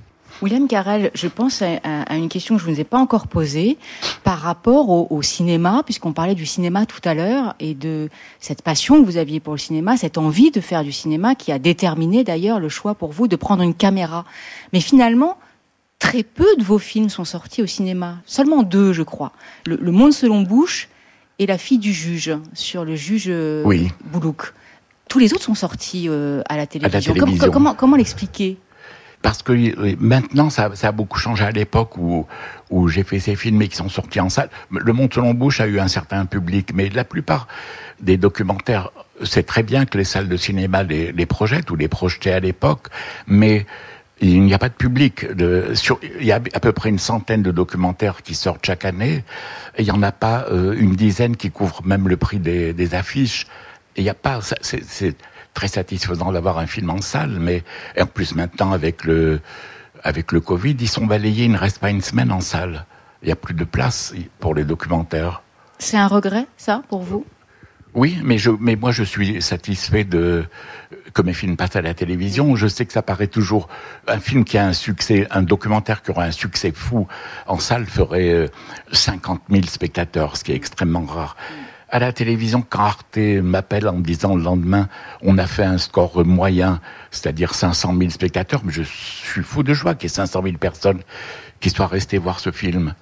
William Carrel, je pense à une question que je ne vous ai pas encore posée par rapport au cinéma, puisqu'on parlait du cinéma tout à l'heure et de cette passion que vous aviez pour le cinéma, cette envie de faire du cinéma qui a déterminé d'ailleurs le choix pour vous de prendre une caméra. Mais finalement, très peu de vos films sont sortis au cinéma. Seulement 2, je crois. Le Monde selon Bush et La fille du juge, sur le juge Boulouk. Tous les autres sont sortis à la télévision. Comment l'expliquer ? Parce que maintenant, ça a beaucoup changé. À l'époque où j'ai fait ces films et qui sont sortis en salle, Le Monde selon Bush a eu un certain public, mais la plupart des documentaires, c'est très bien que les salles de cinéma les projettent ou les projetaient à l'époque, mais il n'y a pas de public. Il y a à peu près une centaine de documentaires qui sortent chaque année, et il n'y en a pas une dizaine qui couvrent même le prix des affiches. Et il n'y a pas... C'est très satisfaisant d'avoir un film en salle, mais en plus maintenant avec le Covid, ils sont balayés, il ne reste pas une semaine en salle. Il n'y a plus de place pour les documentaires. C'est un regret, ça, pour vous ? Oui, mais moi je suis satisfait que mes films passent à la télévision. Je sais que ça paraît toujours un film qui a un succès, un documentaire qui aura un succès fou en salle ferait 50 000 spectateurs, ce qui est extrêmement rare. À la télévision, quand Arte m'appelle en me disant le lendemain, on a fait un score moyen, c'est-à-dire 500 000 spectateurs, mais je suis fou de joie qu'il y ait 500 000 personnes qui soient restées voir ce film.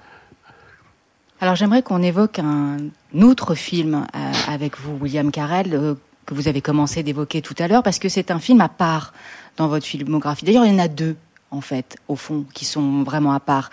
Alors j'aimerais qu'on évoque un autre film avec vous, William Carrel, que vous avez commencé d'évoquer tout à l'heure, parce que c'est un film à part dans votre filmographie. D'ailleurs, il y en a 2, en fait, au fond, qui sont vraiment à part.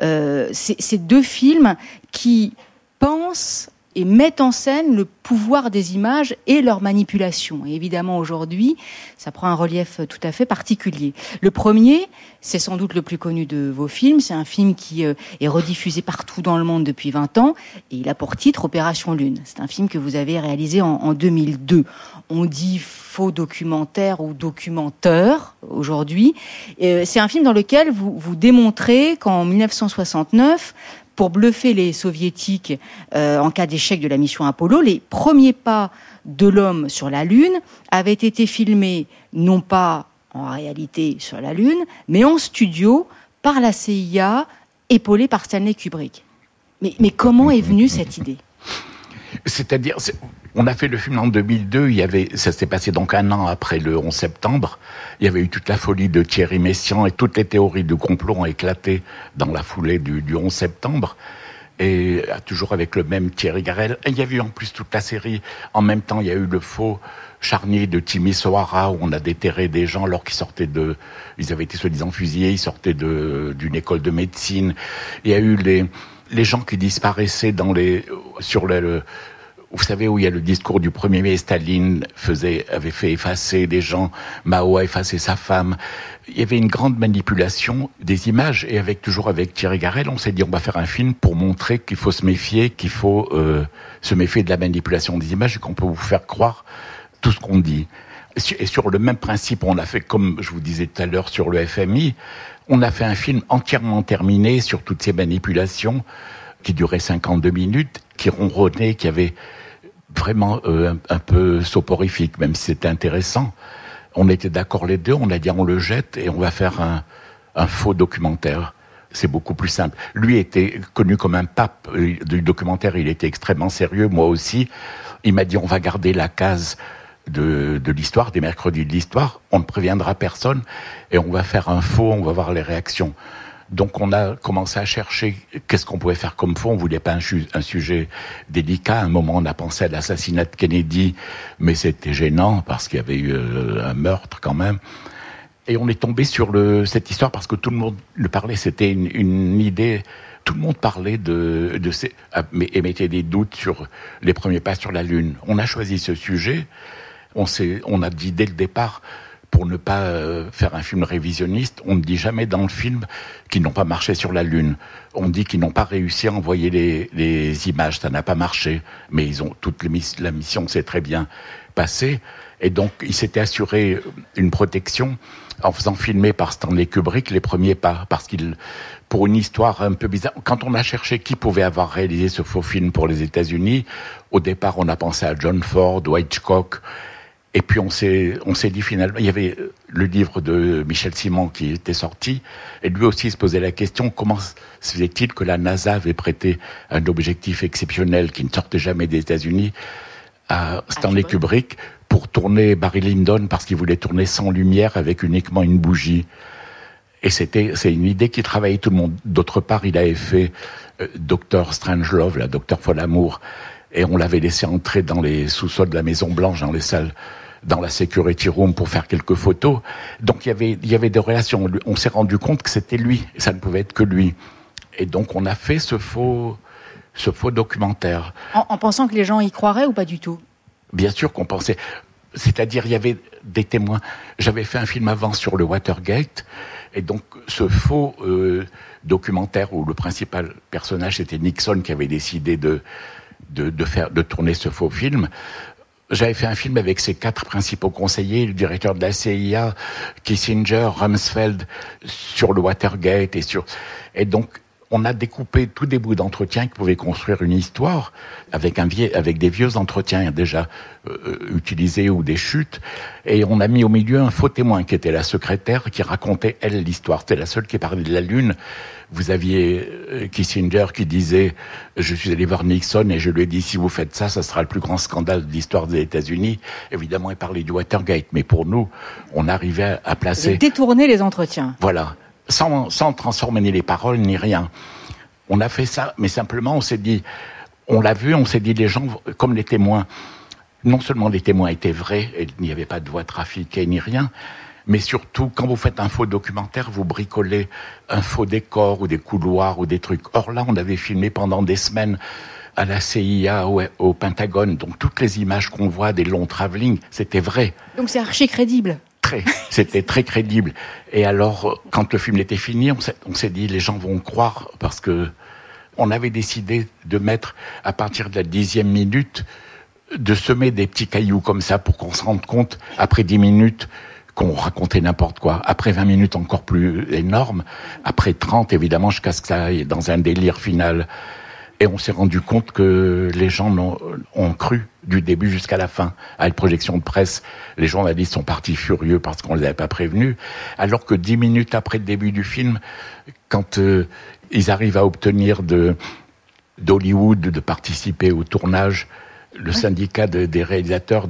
C'est 2 films qui pensent et mettent en scène le pouvoir des images et leur manipulation. Et évidemment, aujourd'hui, ça prend un relief tout à fait particulier. Le premier, c'est sans doute le plus connu de vos films. C'est un film qui est rediffusé partout dans le monde depuis 20 ans. Et il a pour titre Opération Lune. C'est un film que vous avez réalisé en 2002. On dit faux documentaire ou documenteur aujourd'hui. C'est un film dans lequel vous démontrez qu'en 1969, pour bluffer les soviétiques en cas d'échec de la mission Apollo, les premiers pas de l'homme sur la Lune avaient été filmés non pas en réalité sur la Lune, mais en studio par la CIA, épaulée par Stanley Kubrick. Mais comment est venue cette idée ? C'est-à-dire, on a fait le film en 2002, ça s'est passé donc un an après le 11 septembre. Il y avait eu toute la folie de Thierry Messiaen et toutes les théories de complot ont éclaté dans la foulée du 11 septembre. Et toujours avec le même Thierry Carrel. Et il y avait eu en plus toute la série. En même temps, il y a eu le faux charnier de Timisoara où on a déterré des gens alors qu'ils sortaient ils avaient été soi-disant fusillés, ils sortaient d'une école de médecine. Il y a eu les gens qui disparaissaient vous savez, où il y a le discours du Premier ministre, Staline avait fait effacer des gens, Mao a effacé sa femme. Il y avait une grande manipulation des images, et toujours avec Thierry Carrel, on s'est dit on va faire un film pour montrer qu'il faut se méfier, qu'il faut se méfier de la manipulation des images et qu'on peut vous faire croire tout ce qu'on dit. Et sur le même principe, on a fait, comme je vous disais tout à l'heure sur le FMI, on a fait un film entièrement terminé sur toutes ces manipulations qui durait 52 minutes, qui ronronnait, qui avait vraiment un peu soporifique, même si c'était intéressant. On était d'accord les deux, on a dit on le jette et on va faire un faux documentaire. C'est beaucoup plus simple. Lui était connu comme un pape du documentaire, il était extrêmement sérieux, moi aussi. Il m'a dit on va garder la case de l'histoire, des mercredis de l'histoire, on ne préviendra personne et on va faire un faux, on va voir les réactions. Donc on a commencé à chercher qu'est-ce qu'on pouvait faire comme fond. On voulait pas un sujet délicat. À un moment, on a pensé à l'assassinat de Kennedy, mais c'était gênant parce qu'il y avait eu un meurtre quand même. Et on est tombé sur cette histoire parce que tout le monde le parlait. C'était une idée. Tout le monde parlait mais émettait des doutes sur les premiers pas sur la Lune. On a choisi ce sujet. On a dit dès le départ, pour ne pas faire un film révisionniste, on ne dit jamais dans le film qu'ils n'ont pas marché sur la Lune. On dit qu'ils n'ont pas réussi à envoyer les images, ça n'a pas marché. Mais la mission s'est très bien passée. Et donc, ils s'étaient assuré une protection en faisant filmer par Stanley Kubrick les premiers pas. Parce pour une histoire un peu bizarre, quand on a cherché qui pouvait avoir réalisé ce faux film pour les États-Unis, au départ, on a pensé à John Ford ou Hitchcock. Et puis on s'est dit finalement, il y avait le livre de Michel Simon qui était sorti, et lui aussi se posait la question, comment se faisait-il que la NASA avait prêté un objectif exceptionnel qui ne sortait jamais des États-Unis à Stanley Kubrick pour tourner Barry Lyndon parce qu'il voulait tourner sans lumière avec uniquement une bougie. Et c'est une idée qui travaillait tout le monde. D'autre part, il avait fait Dr Strangelove, la Dr Folamour, et on l'avait laissé entrer dans les sous-sols de la Maison Blanche, dans les salles, dans la security room pour faire quelques photos. Donc il y avait des relations. On s'est rendu compte que c'était lui, et ça ne pouvait être que lui. Et donc on a fait ce faux documentaire. En pensant que les gens y croiraient ou pas du tout ? Bien sûr qu'on pensait. C'est-à-dire, il y avait des témoins. J'avais fait un film avant sur le Watergate, et donc ce faux documentaire où le principal personnage c'était Nixon qui avait décidé de tourner ce faux film. J'avais fait un film avec ses 4 principaux conseillers, le directeur de la CIA, Kissinger, Rumsfeld, sur le Watergate et donc on a découpé tous des bouts d'entretien qui pouvaient construire une histoire avec des vieux entretiens déjà utilisés ou des chutes, et on a mis au milieu un faux témoin qui était la secrétaire qui racontait elle l'histoire. C'était la seule qui parlait de la Lune. Vous aviez Kissinger qui disait « Je suis allé voir Nixon et je lui ai dit si vous faites ça, ça sera le plus grand scandale de l'histoire des États-Unis ». Évidemment, il parlait du Watergate, mais pour nous, on arrivait à placer... Et détourner les entretiens. Voilà. Sans transformer ni les paroles ni rien. On a fait ça, mais simplement on s'est dit, on l'a vu, on s'est dit les gens, comme les témoins, non seulement les témoins étaient vrais, et il n'y avait pas de voix trafiquée ni rien, mais surtout quand vous faites un faux documentaire, vous bricolez un faux décor ou des couloirs ou des trucs. Or là, on avait filmé pendant des semaines à la CIA, au Pentagone, donc toutes les images qu'on voit des longs travelling, c'était vrai. Donc c'est archi crédible. C'était très crédible. Et alors, quand le film était fini, on s'est dit, les gens vont croire, parce que on avait décidé de mettre, à partir de la 10e minute, de semer des petits cailloux comme ça, pour qu'on se rende compte, après 10 minutes, qu'on racontait n'importe quoi. Après 20 minutes, encore plus énorme. Après 30, évidemment, jusqu'à ce que ça aille dans un délire final. Et on s'est rendu compte que les gens ont cru du début jusqu'à la fin. À la projection de presse, les journalistes sont partis furieux parce qu'on ne les avait pas prévenus. Alors que 10 minutes après le début du film, quand ils arrivent à obtenir d'Hollywood de participer au tournage, le syndicat des réalisateurs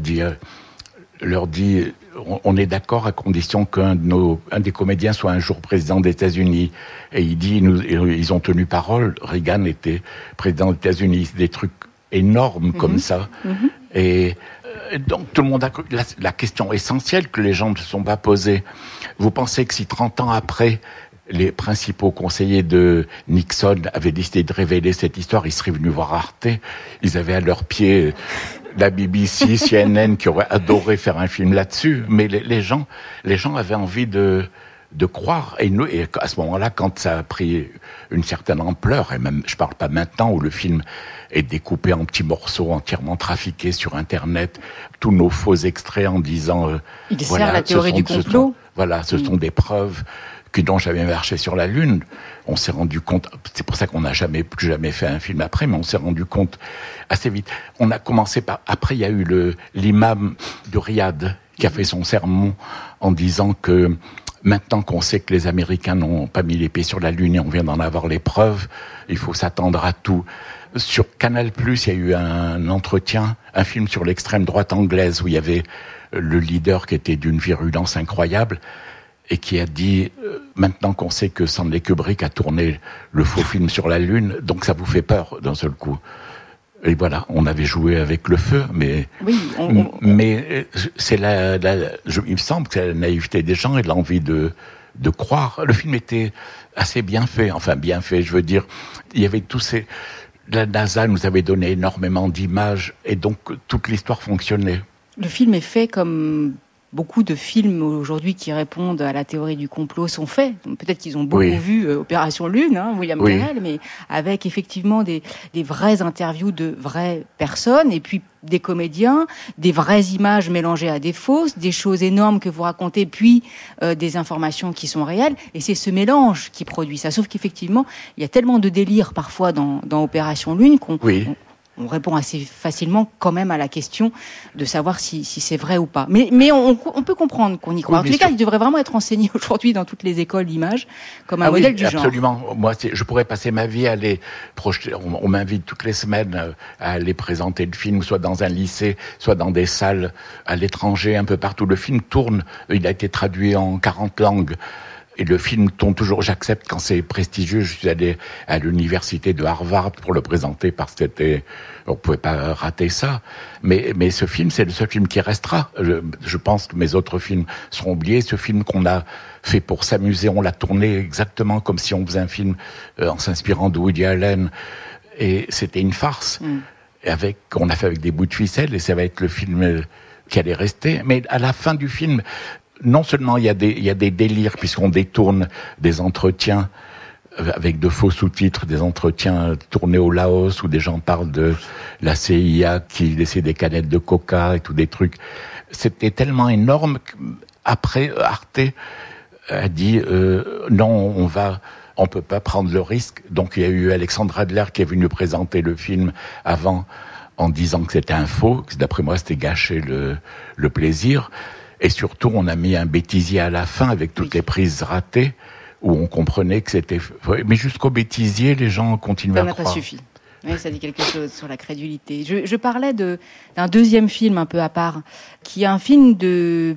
leur dit on est d'accord à condition qu'un des comédiens soit un jour président des États-Unis. Et il dit ils ont tenu parole. Reagan était président des États-Unis. Des trucs énormes comme ça. Et donc tout le monde a cru. La question essentielle que les gens ne se sont pas posées. Vous pensez que si 30 ans après, les principaux conseillers de Nixon avaient décidé de révéler cette histoire, ils seraient venus voir Arte. Ils avaient à leurs pieds la BBC, CNN, qui aurait adoré faire un film là-dessus. Mais les gens avaient envie de croire. Et à ce moment-là, quand ça a pris une certaine ampleur, et même, je parle pas maintenant, où le film est découpé en petits morceaux, entièrement trafiqués sur Internet, tous nos faux extraits en disant... Il sert la théorie du complot. Ce sont des preuves qui n'ont jamais marché sur la Lune. On s'est rendu compte, c'est pour ça qu'on n'a plus jamais fait un film après, mais on s'est rendu compte assez vite. On a commencé par, après il y a eu l'imam de Riyad qui a fait son sermon en disant que maintenant qu'on sait que les Américains n'ont pas mis les pieds sur la Lune et on vient d'en avoir les preuves, il faut s'attendre à tout. Sur Canal+, il y a eu un entretien, un film sur l'extrême droite anglaise où il y avait le leader qui était d'une virulence incroyable et qui a dit, maintenant qu'on sait que Stanley Kubrick a tourné le faux film sur la Lune, donc ça vous fait peur d'un seul coup. Et voilà, on avait joué avec le feu, mais c'est il me semble que c'est la naïveté des gens et l'envie de croire. Le film était assez bien fait, je veux dire, il y avait la NASA nous avait donné énormément d'images et donc toute l'histoire fonctionnait. Le film est fait comme beaucoup de films aujourd'hui qui répondent à la théorie du complot sont faits. Peut-être qu'ils ont beaucoup vu Opération Lune, William Carell, mais avec effectivement des vraies interviews de vraies personnes et puis des comédiens, des vraies images mélangées à des fausses, des choses énormes que vous racontez, puis des informations qui sont réelles. Et c'est ce mélange qui produit ça. Sauf qu'effectivement, il y a tellement de délire parfois dans Opération Lune qu'on... on répond assez facilement quand même à la question de savoir si c'est vrai ou pas. Mais on peut comprendre qu'on y croit. En tous les cas, il devrait vraiment être enseigné aujourd'hui dans toutes les écoles d'image comme un modèle du genre. Absolument. Moi, je pourrais passer ma vie à aller projeter. On m'invite toutes les semaines à aller présenter le film, soit dans un lycée, soit dans des salles à l'étranger, un peu partout. Le film tourne. Il a été traduit en 40 langues. Et le film tourne toujours, j'accepte quand c'est prestigieux. Je suis allé à l'université de Harvard pour le présenter parce que on pouvait pas rater ça. Mais ce film, c'est le seul film qui restera. Je pense que mes autres films seront oubliés. Ce film qu'on a fait pour s'amuser, on l'a tourné exactement comme si on faisait un film en s'inspirant de Woody Allen. Et c'était une farce. On a fait avec des bouts de ficelle et ça va être le film qui allait rester. Mais à la fin du film, non seulement il y a des délires puisqu'on détourne des entretiens avec de faux sous-titres, des entretiens tournés au Laos où des gens parlent de la CIA qui laissait des canettes de coca et tout des trucs. C'était tellement énorme qu'après Arte a dit non, on peut pas prendre le risque. Donc il y a eu Alexandre Adler qui est venu présenter le film avant en disant que c'était un faux, que d'après moi c'était gâcher le plaisir. Et surtout, on a mis un bêtisier à la fin avec toutes les prises ratées où on comprenait que c'était... Mais jusqu'au bêtisier, les gens continuaient à croire. Ça n'a pas suffi. Oui, ça dit quelque chose sur la crédulité. Je parlais d'un deuxième film un peu à part, qui est un film de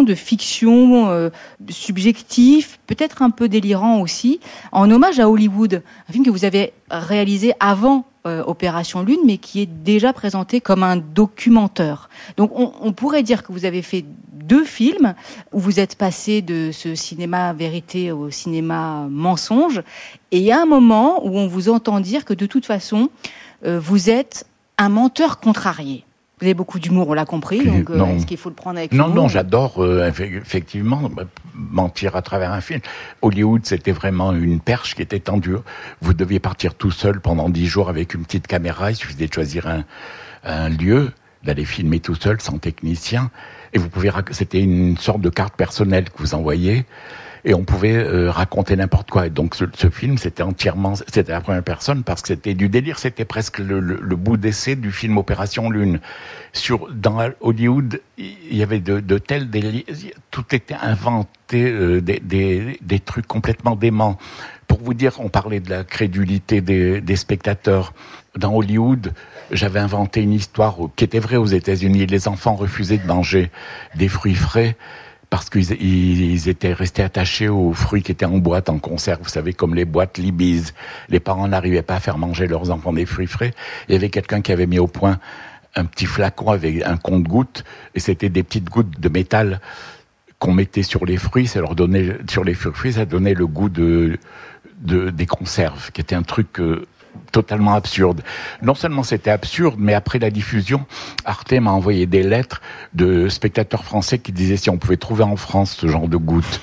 fiction subjectif, peut-être un peu délirant aussi, en hommage à Hollywood. Un film que vous avez réalisé avant Opération Lune, mais qui est déjà présenté comme un documentaire. Donc on pourrait dire que vous avez fait 2 films où vous êtes passé de ce cinéma vérité au cinéma mensonge. Et il y a un moment où on vous entend dire que de toute façon, vous êtes un menteur contrarié. Vous avez beaucoup d'humour, on l'a compris, donc est-ce qu'il faut le prendre avec humour ? Non, j'adore effectivement mentir à travers un film. Hollywood, c'était vraiment une perche qui était tendue. Vous deviez partir tout seul pendant 10 jours avec une petite caméra, il suffisait de choisir un lieu, d'aller filmer tout seul, sans technicien. Et c'était une sorte de carte personnelle que vous envoyiez. Et on pouvait raconter n'importe quoi. Et donc ce film, c'était la première personne parce que c'était du délire. C'était presque le bout d'essai du film Opération Lune. Dans Hollywood, il y avait de tels délires. Tout était inventé, des trucs complètement déments. Pour vous dire, on parlait de la crédulité des spectateurs. Dans Hollywood, j'avais inventé une histoire qui était vraie aux États-Unis. Les enfants refusaient de manger des fruits frais parce qu'ils étaient restés attachés aux fruits qui étaient en boîte, en conserve. Vous savez, comme les boîtes Libby's. Les parents n'arrivaient pas à faire manger leurs enfants des fruits frais. Il y avait quelqu'un qui avait mis au point un petit flacon avec un compte-gouttes, et c'était des petites gouttes de métal qu'on mettait sur les fruits. Ça leur donnait, sur les fruits, ça donnait le goût des conserves, qui était un truc totalement absurde. Non seulement c'était absurde, mais après la diffusion, Arte m'a envoyé des lettres de spectateurs français qui disaient si on pouvait trouver en France ce genre de gouttes.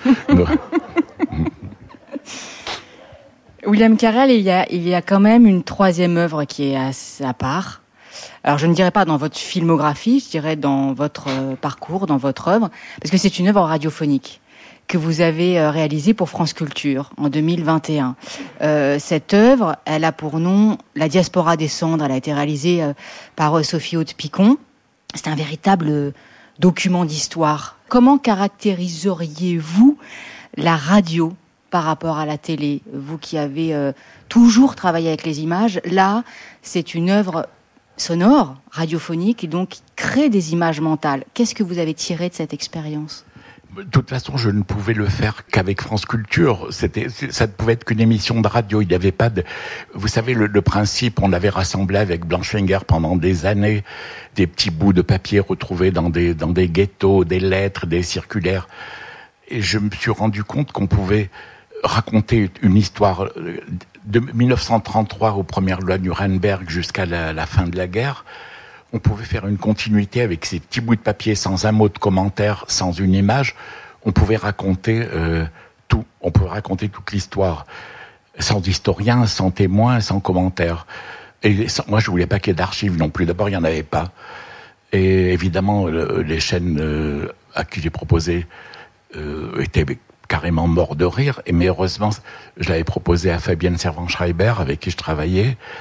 William Carell, il y a quand même une 3e œuvre qui est à part. Alors je ne dirais pas dans votre filmographie, je dirais dans votre parcours, dans votre œuvre, parce que c'est une œuvre radiophonique que vous avez réalisée pour France Culture en 2021. Cette œuvre, elle a pour nom La Diaspora des Cendres. Elle a été réalisée par Sophie Haute-Picon. C'est un véritable document d'histoire. Comment caractériseriez-vous la radio par rapport à la télé ? Vous qui avez toujours travaillé avec les images, là, c'est une œuvre sonore, radiophonique, et donc qui crée des images mentales. Qu'est-ce que vous avez tiré de cette expérience ? De toute façon, je ne pouvais le faire qu'avec France Culture. Ça ne pouvait être qu'une émission de radio. Il n'y avait pas de... Vous savez, le principe, on avait rassemblé avec Blanche Wenger pendant des années des petits bouts de papier retrouvés dans des ghettos, des lettres, des circulaires. Et je me suis rendu compte qu'on pouvait raconter une histoire de 1933 aux premières lois Nuremberg jusqu'à la fin de la guerre. On pouvait faire une continuité avec ces petits bouts de papier sans un mot de commentaire, sans une image. On pouvait raconter tout. On pouvait raconter toute l'histoire. Sans historien, sans témoin, sans commentaire. Et moi, je voulais pas qu'il y ait d'archives non plus. D'abord, il n'y en avait pas. Et évidemment, les chaînes à qui j'ai proposé étaient carrément morts de rire. Mais heureusement, je l'avais proposé à Fabienne Servan-Schreiber, avec qui je travaillais,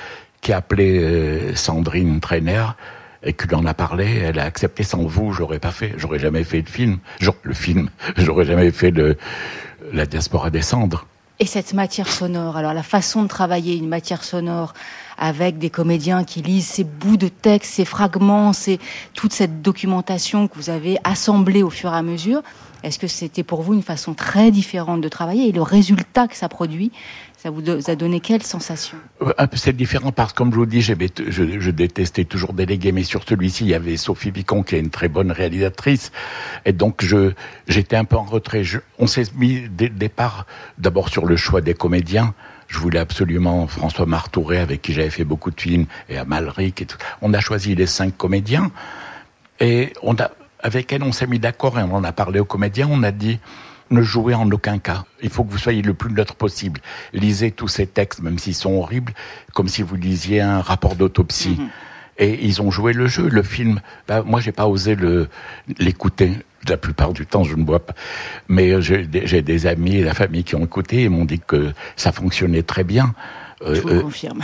qui a appelé Sandrine Trainer et qui lui en a parlé. Elle a accepté. Sans vous, j'aurais jamais fait de film. J'aurais jamais fait la diaspora des cendres. Et cette matière sonore, alors la façon de travailler une matière sonore avec des comédiens qui lisent ces bouts de texte, ces fragments, toute cette documentation que vous avez assemblée au fur et à mesure, est-ce que c'était pour vous une façon très différente de travailler et le résultat que ça produit, ça vous a donné quelle sensation ? C'est différent parce que, comme je vous dis, je détestais toujours déléguer, mais sur celui-ci, il y avait Sophie Vicon qui est une très bonne réalisatrice, et donc j'étais un peu en retrait. On s'est mis dès le départ, d'abord sur le choix des comédiens. Je voulais absolument François Martouret, avec qui j'avais fait beaucoup de films, et Amalric et tout. On a choisi les 5 comédiens, et avec elle, on s'est mis d'accord et on en a parlé aux comédiens. On a dit, ne jouez en aucun cas. Il faut que vous soyez le plus neutre possible. Lisez tous ces textes, même s'ils sont horribles, comme si vous lisiez un rapport d'autopsie. Et ils ont joué le jeu, le film. Moi, j'ai pas osé l'écouter. La plupart du temps, je ne bois pas. Mais j'ai des amis et la famille qui ont écouté et m'ont dit que ça fonctionnait très bien. Je vous le confirme.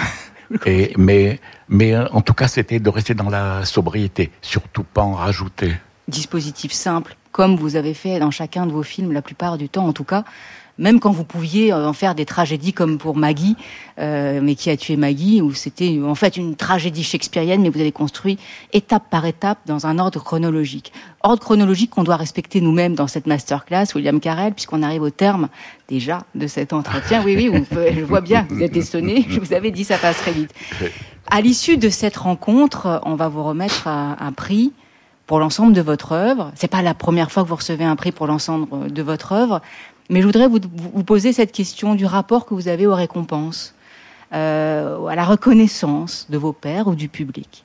Mais en tout cas, c'était de rester dans la sobriété, surtout pas en rajouter. Dispositif simple, comme vous avez fait dans chacun de vos films, la plupart du temps en tout cas, même quand vous pouviez en faire des tragédies comme pour Maggie, mais qui a tué Maggie, où c'était en fait une tragédie shakespearienne, mais vous avez construit étape par étape dans un ordre chronologique. Ordre chronologique qu'on doit respecter nous-mêmes dans cette masterclass, William Carrel, puisqu'on arrive au terme déjà de cet entretien. Oui, je vois bien, vous êtes étonné, je vous avais dit ça passe très vite. À l'issue de cette rencontre, on va vous remettre un prix pour l'ensemble de votre œuvre. C'est pas la première fois que vous recevez un prix pour l'ensemble de votre œuvre, mais je voudrais vous poser cette question du rapport que vous avez aux récompenses, à la reconnaissance de vos pairs ou du public.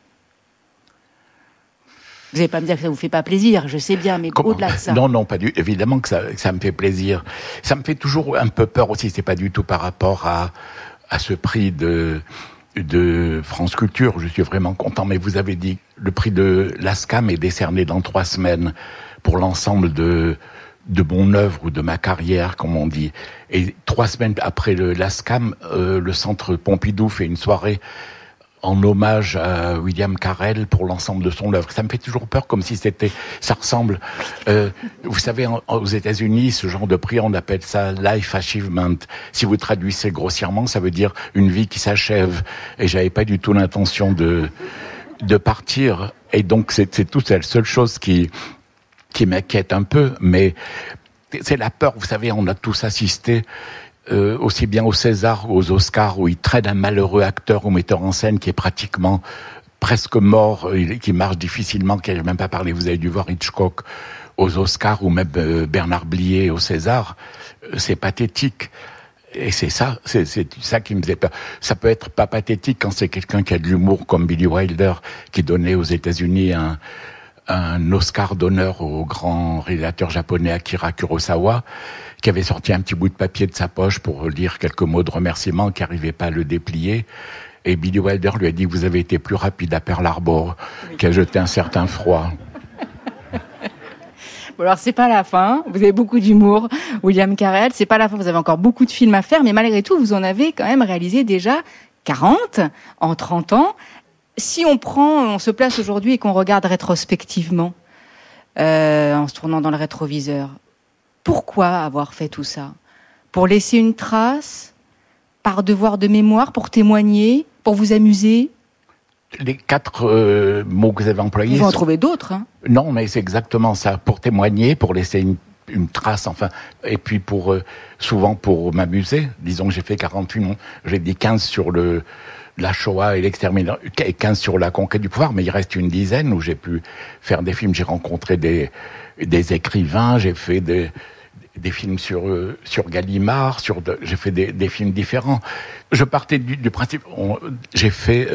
Vous n'allez pas me dire que ça vous fait pas plaisir, je sais bien, mais au-delà de ça. Non, pas du. Évidemment que ça me fait plaisir. Ça me fait toujours un peu peur aussi. C'est pas du tout par rapport à ce prix de France Culture. Je suis vraiment content. Mais vous avez dit le prix de l'ASCAM est décerné dans 3 semaines pour l'ensemble de mon œuvre ou de ma carrière, comme on dit. Et 3 semaines après l'ASCAM, le Centre Pompidou fait une soirée en hommage à William Carrel pour l'ensemble de son œuvre. Ça me fait toujours peur, comme si ça ressemble. Vous savez, aux États-Unis, ce genre de prix, on appelle ça Life Achievement. Si vous traduisez grossièrement, ça veut dire une vie qui s'achève. Et j'avais pas du tout l'intention de partir. Et donc, c'est toute la seule chose qui m'inquiète un peu. Mais c'est la peur. Vous savez, on a tous assisté aussi bien au César ou aux Oscars, où il traîne un malheureux acteur ou metteur en scène qui est pratiquement presque mort, qui marche difficilement, qui n'arrive même pas à parler. Vous avez dû voir Hitchcock aux Oscars ou même Bernard Blier au César. C'est pathétique. Et c'est ça qui me faisait peur. Ça peut être pas pathétique quand c'est quelqu'un qui a de l'humour comme Billy Wilder, qui donnait aux États-Unis un Oscar d'honneur au grand réalisateur japonais Akira Kurosawa, qui avait sorti un petit bout de papier de sa poche pour lire quelques mots de remerciement, qui n'arrivait pas à le déplier. Et Billy Wilder lui a dit que vous avez été plus rapide à Pearl Harbor, qui a jeté un certain froid. Bon, alors c'est pas la fin, vous avez beaucoup d'humour, William Carrel, c'est pas la fin, vous avez encore beaucoup de films à faire, mais malgré tout, vous en avez quand même réalisé déjà 40 en 30 ans. Si on se place aujourd'hui et qu'on regarde rétrospectivement, en se tournant dans le rétroviseur, pourquoi avoir fait tout ça ? Pour laisser une trace ? Par devoir de mémoire ? Pour témoigner ? Pour vous amuser ? Les 4 mots que vous avez employés... Vous en trouvez d'autres, hein ? Non, mais c'est exactement ça. Pour témoigner, pour laisser une trace, enfin, et puis souvent pour m'amuser. Disons que j'ai fait 40 films, j'ai dit 15 sur la Shoah et l'extermination, et 15 sur la conquête du pouvoir, mais il reste une dizaine où j'ai pu faire des films. J'ai rencontré des écrivains, j'ai fait des films sur Gallimard, j'ai fait des films différents. Je partais du principe, j'ai fait,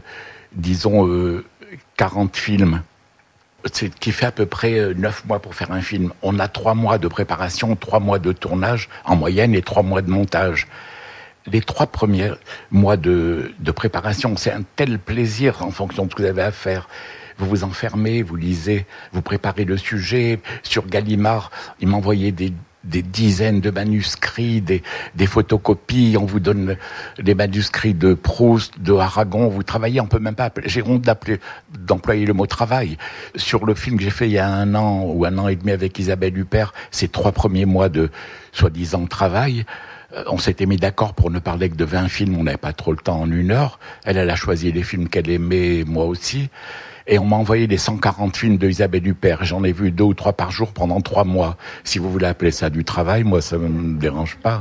40 films, qui fait à peu près 9 mois pour faire un film. On a 3 mois de préparation, 3 mois de tournage en moyenne et 3 mois de montage. Les 3 premiers mois de préparation, c'est un tel plaisir en fonction de ce que vous avez à faire. Vous vous enfermez, vous lisez, vous préparez le sujet. Sur Gallimard, il m'envoyait des des dizaines de manuscrits, des photocopies, on vous donne des manuscrits de Proust, de Aragon, vous travaillez, on peut même pas appeler, j'ai honte d'employer le mot travail. Sur le film que j'ai fait il y a 1 an ou 1 an et demi avec Isabelle Huppert, ces 3 premiers mois de soi-disant travail, on s'était mis d'accord pour ne parler que de 20 films, on n'avait pas trop le temps en 1 heure. Elle a choisi les films qu'elle aimait, moi aussi. Et on m'a envoyé les 140 films de Isabelle Huppert. J'en ai vu 2 ou 3 par jour pendant 3 mois. Si vous voulez appeler ça du travail, moi, ça ne me dérange pas.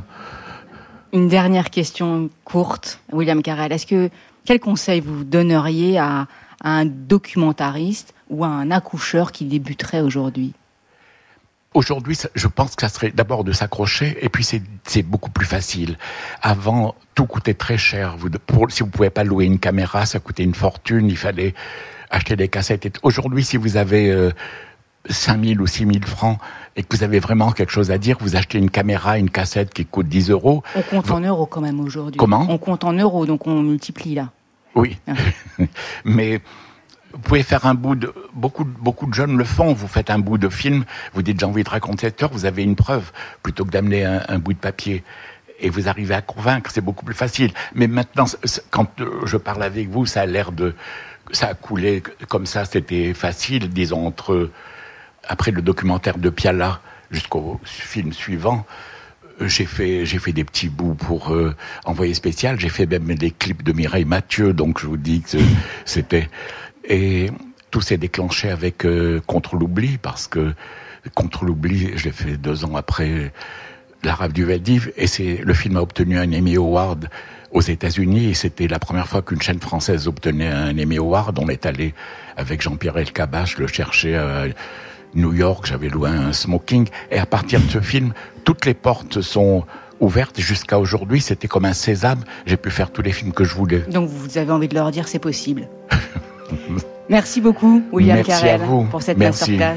Une dernière question courte, William Carrel. Quel conseil vous donneriez à un documentariste ou à un accoucheur qui débuterait aujourd'hui ? Aujourd'hui, je pense que ça serait d'abord de s'accrocher, et puis c'est beaucoup plus facile. Avant, tout coûtait très cher. Si vous pouvez pas louer une caméra, ça coûtait une fortune. Il fallait acheter des cassettes. Aujourd'hui, si vous avez 5 000 ou 6 000 francs et que vous avez vraiment quelque chose à dire, vous achetez une caméra, une cassette qui coûte 10 €. On compte en euros quand même aujourd'hui. Comment ? On compte en euros, donc on multiplie là. Oui, mais vous pouvez faire un bout de... Beaucoup de jeunes le font. Vous faites un bout de film, vous dites j'ai envie de raconter cette heure, vous avez une preuve, plutôt que d'amener un bout de papier. Et vous arrivez à convaincre, c'est beaucoup plus facile. Mais maintenant, quand je parle avec vous, ça a l'air de... Ça a coulé comme ça, c'était facile, disons, après le documentaire de Piala jusqu'au film suivant. J'ai fait des petits bouts pour Envoyé spécial. J'ai fait même des clips de Mireille Mathieu, donc je vous dis que c'était... Et tout s'est déclenché avec Contre l'oubli, parce que Contre l'oubli, je l'ai fait 2 ans après L'Arabe du Veldiv, et le film a obtenu un Emmy Award aux États-Unis, et c'était la première fois qu'une chaîne française obtenait un Emmy Award. On est allé avec Jean-Pierre Elkabbach le chercher à New York, j'avais loué un smoking, et à partir de ce film, toutes les portes sont ouvertes jusqu'à aujourd'hui. C'était comme un sésame, j'ai pu faire tous les films que je voulais. Donc vous avez envie de leur dire c'est possible. Merci beaucoup, William Carrel, pour cette masterclass.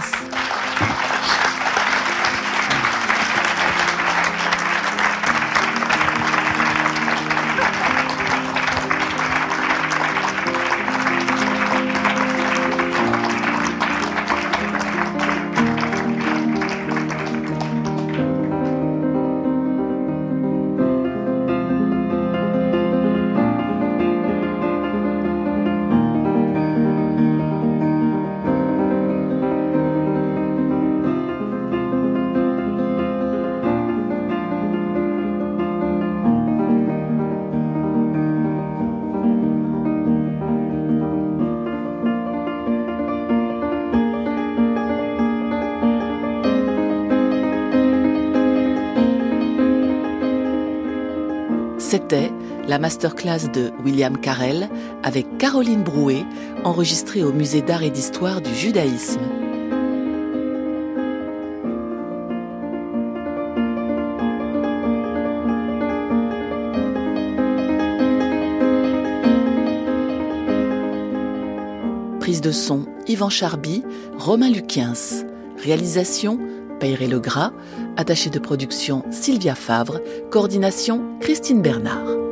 C'était la masterclass de William Carrel avec Caroline Brouet, enregistrée au Musée d'art et d'histoire du judaïsme. Prise de son, Yvan Charby, Romain Luquiens. Réalisation, Peyré Legras. Attaché de production, Sylvia Favre. Coordination, Christine Bernard.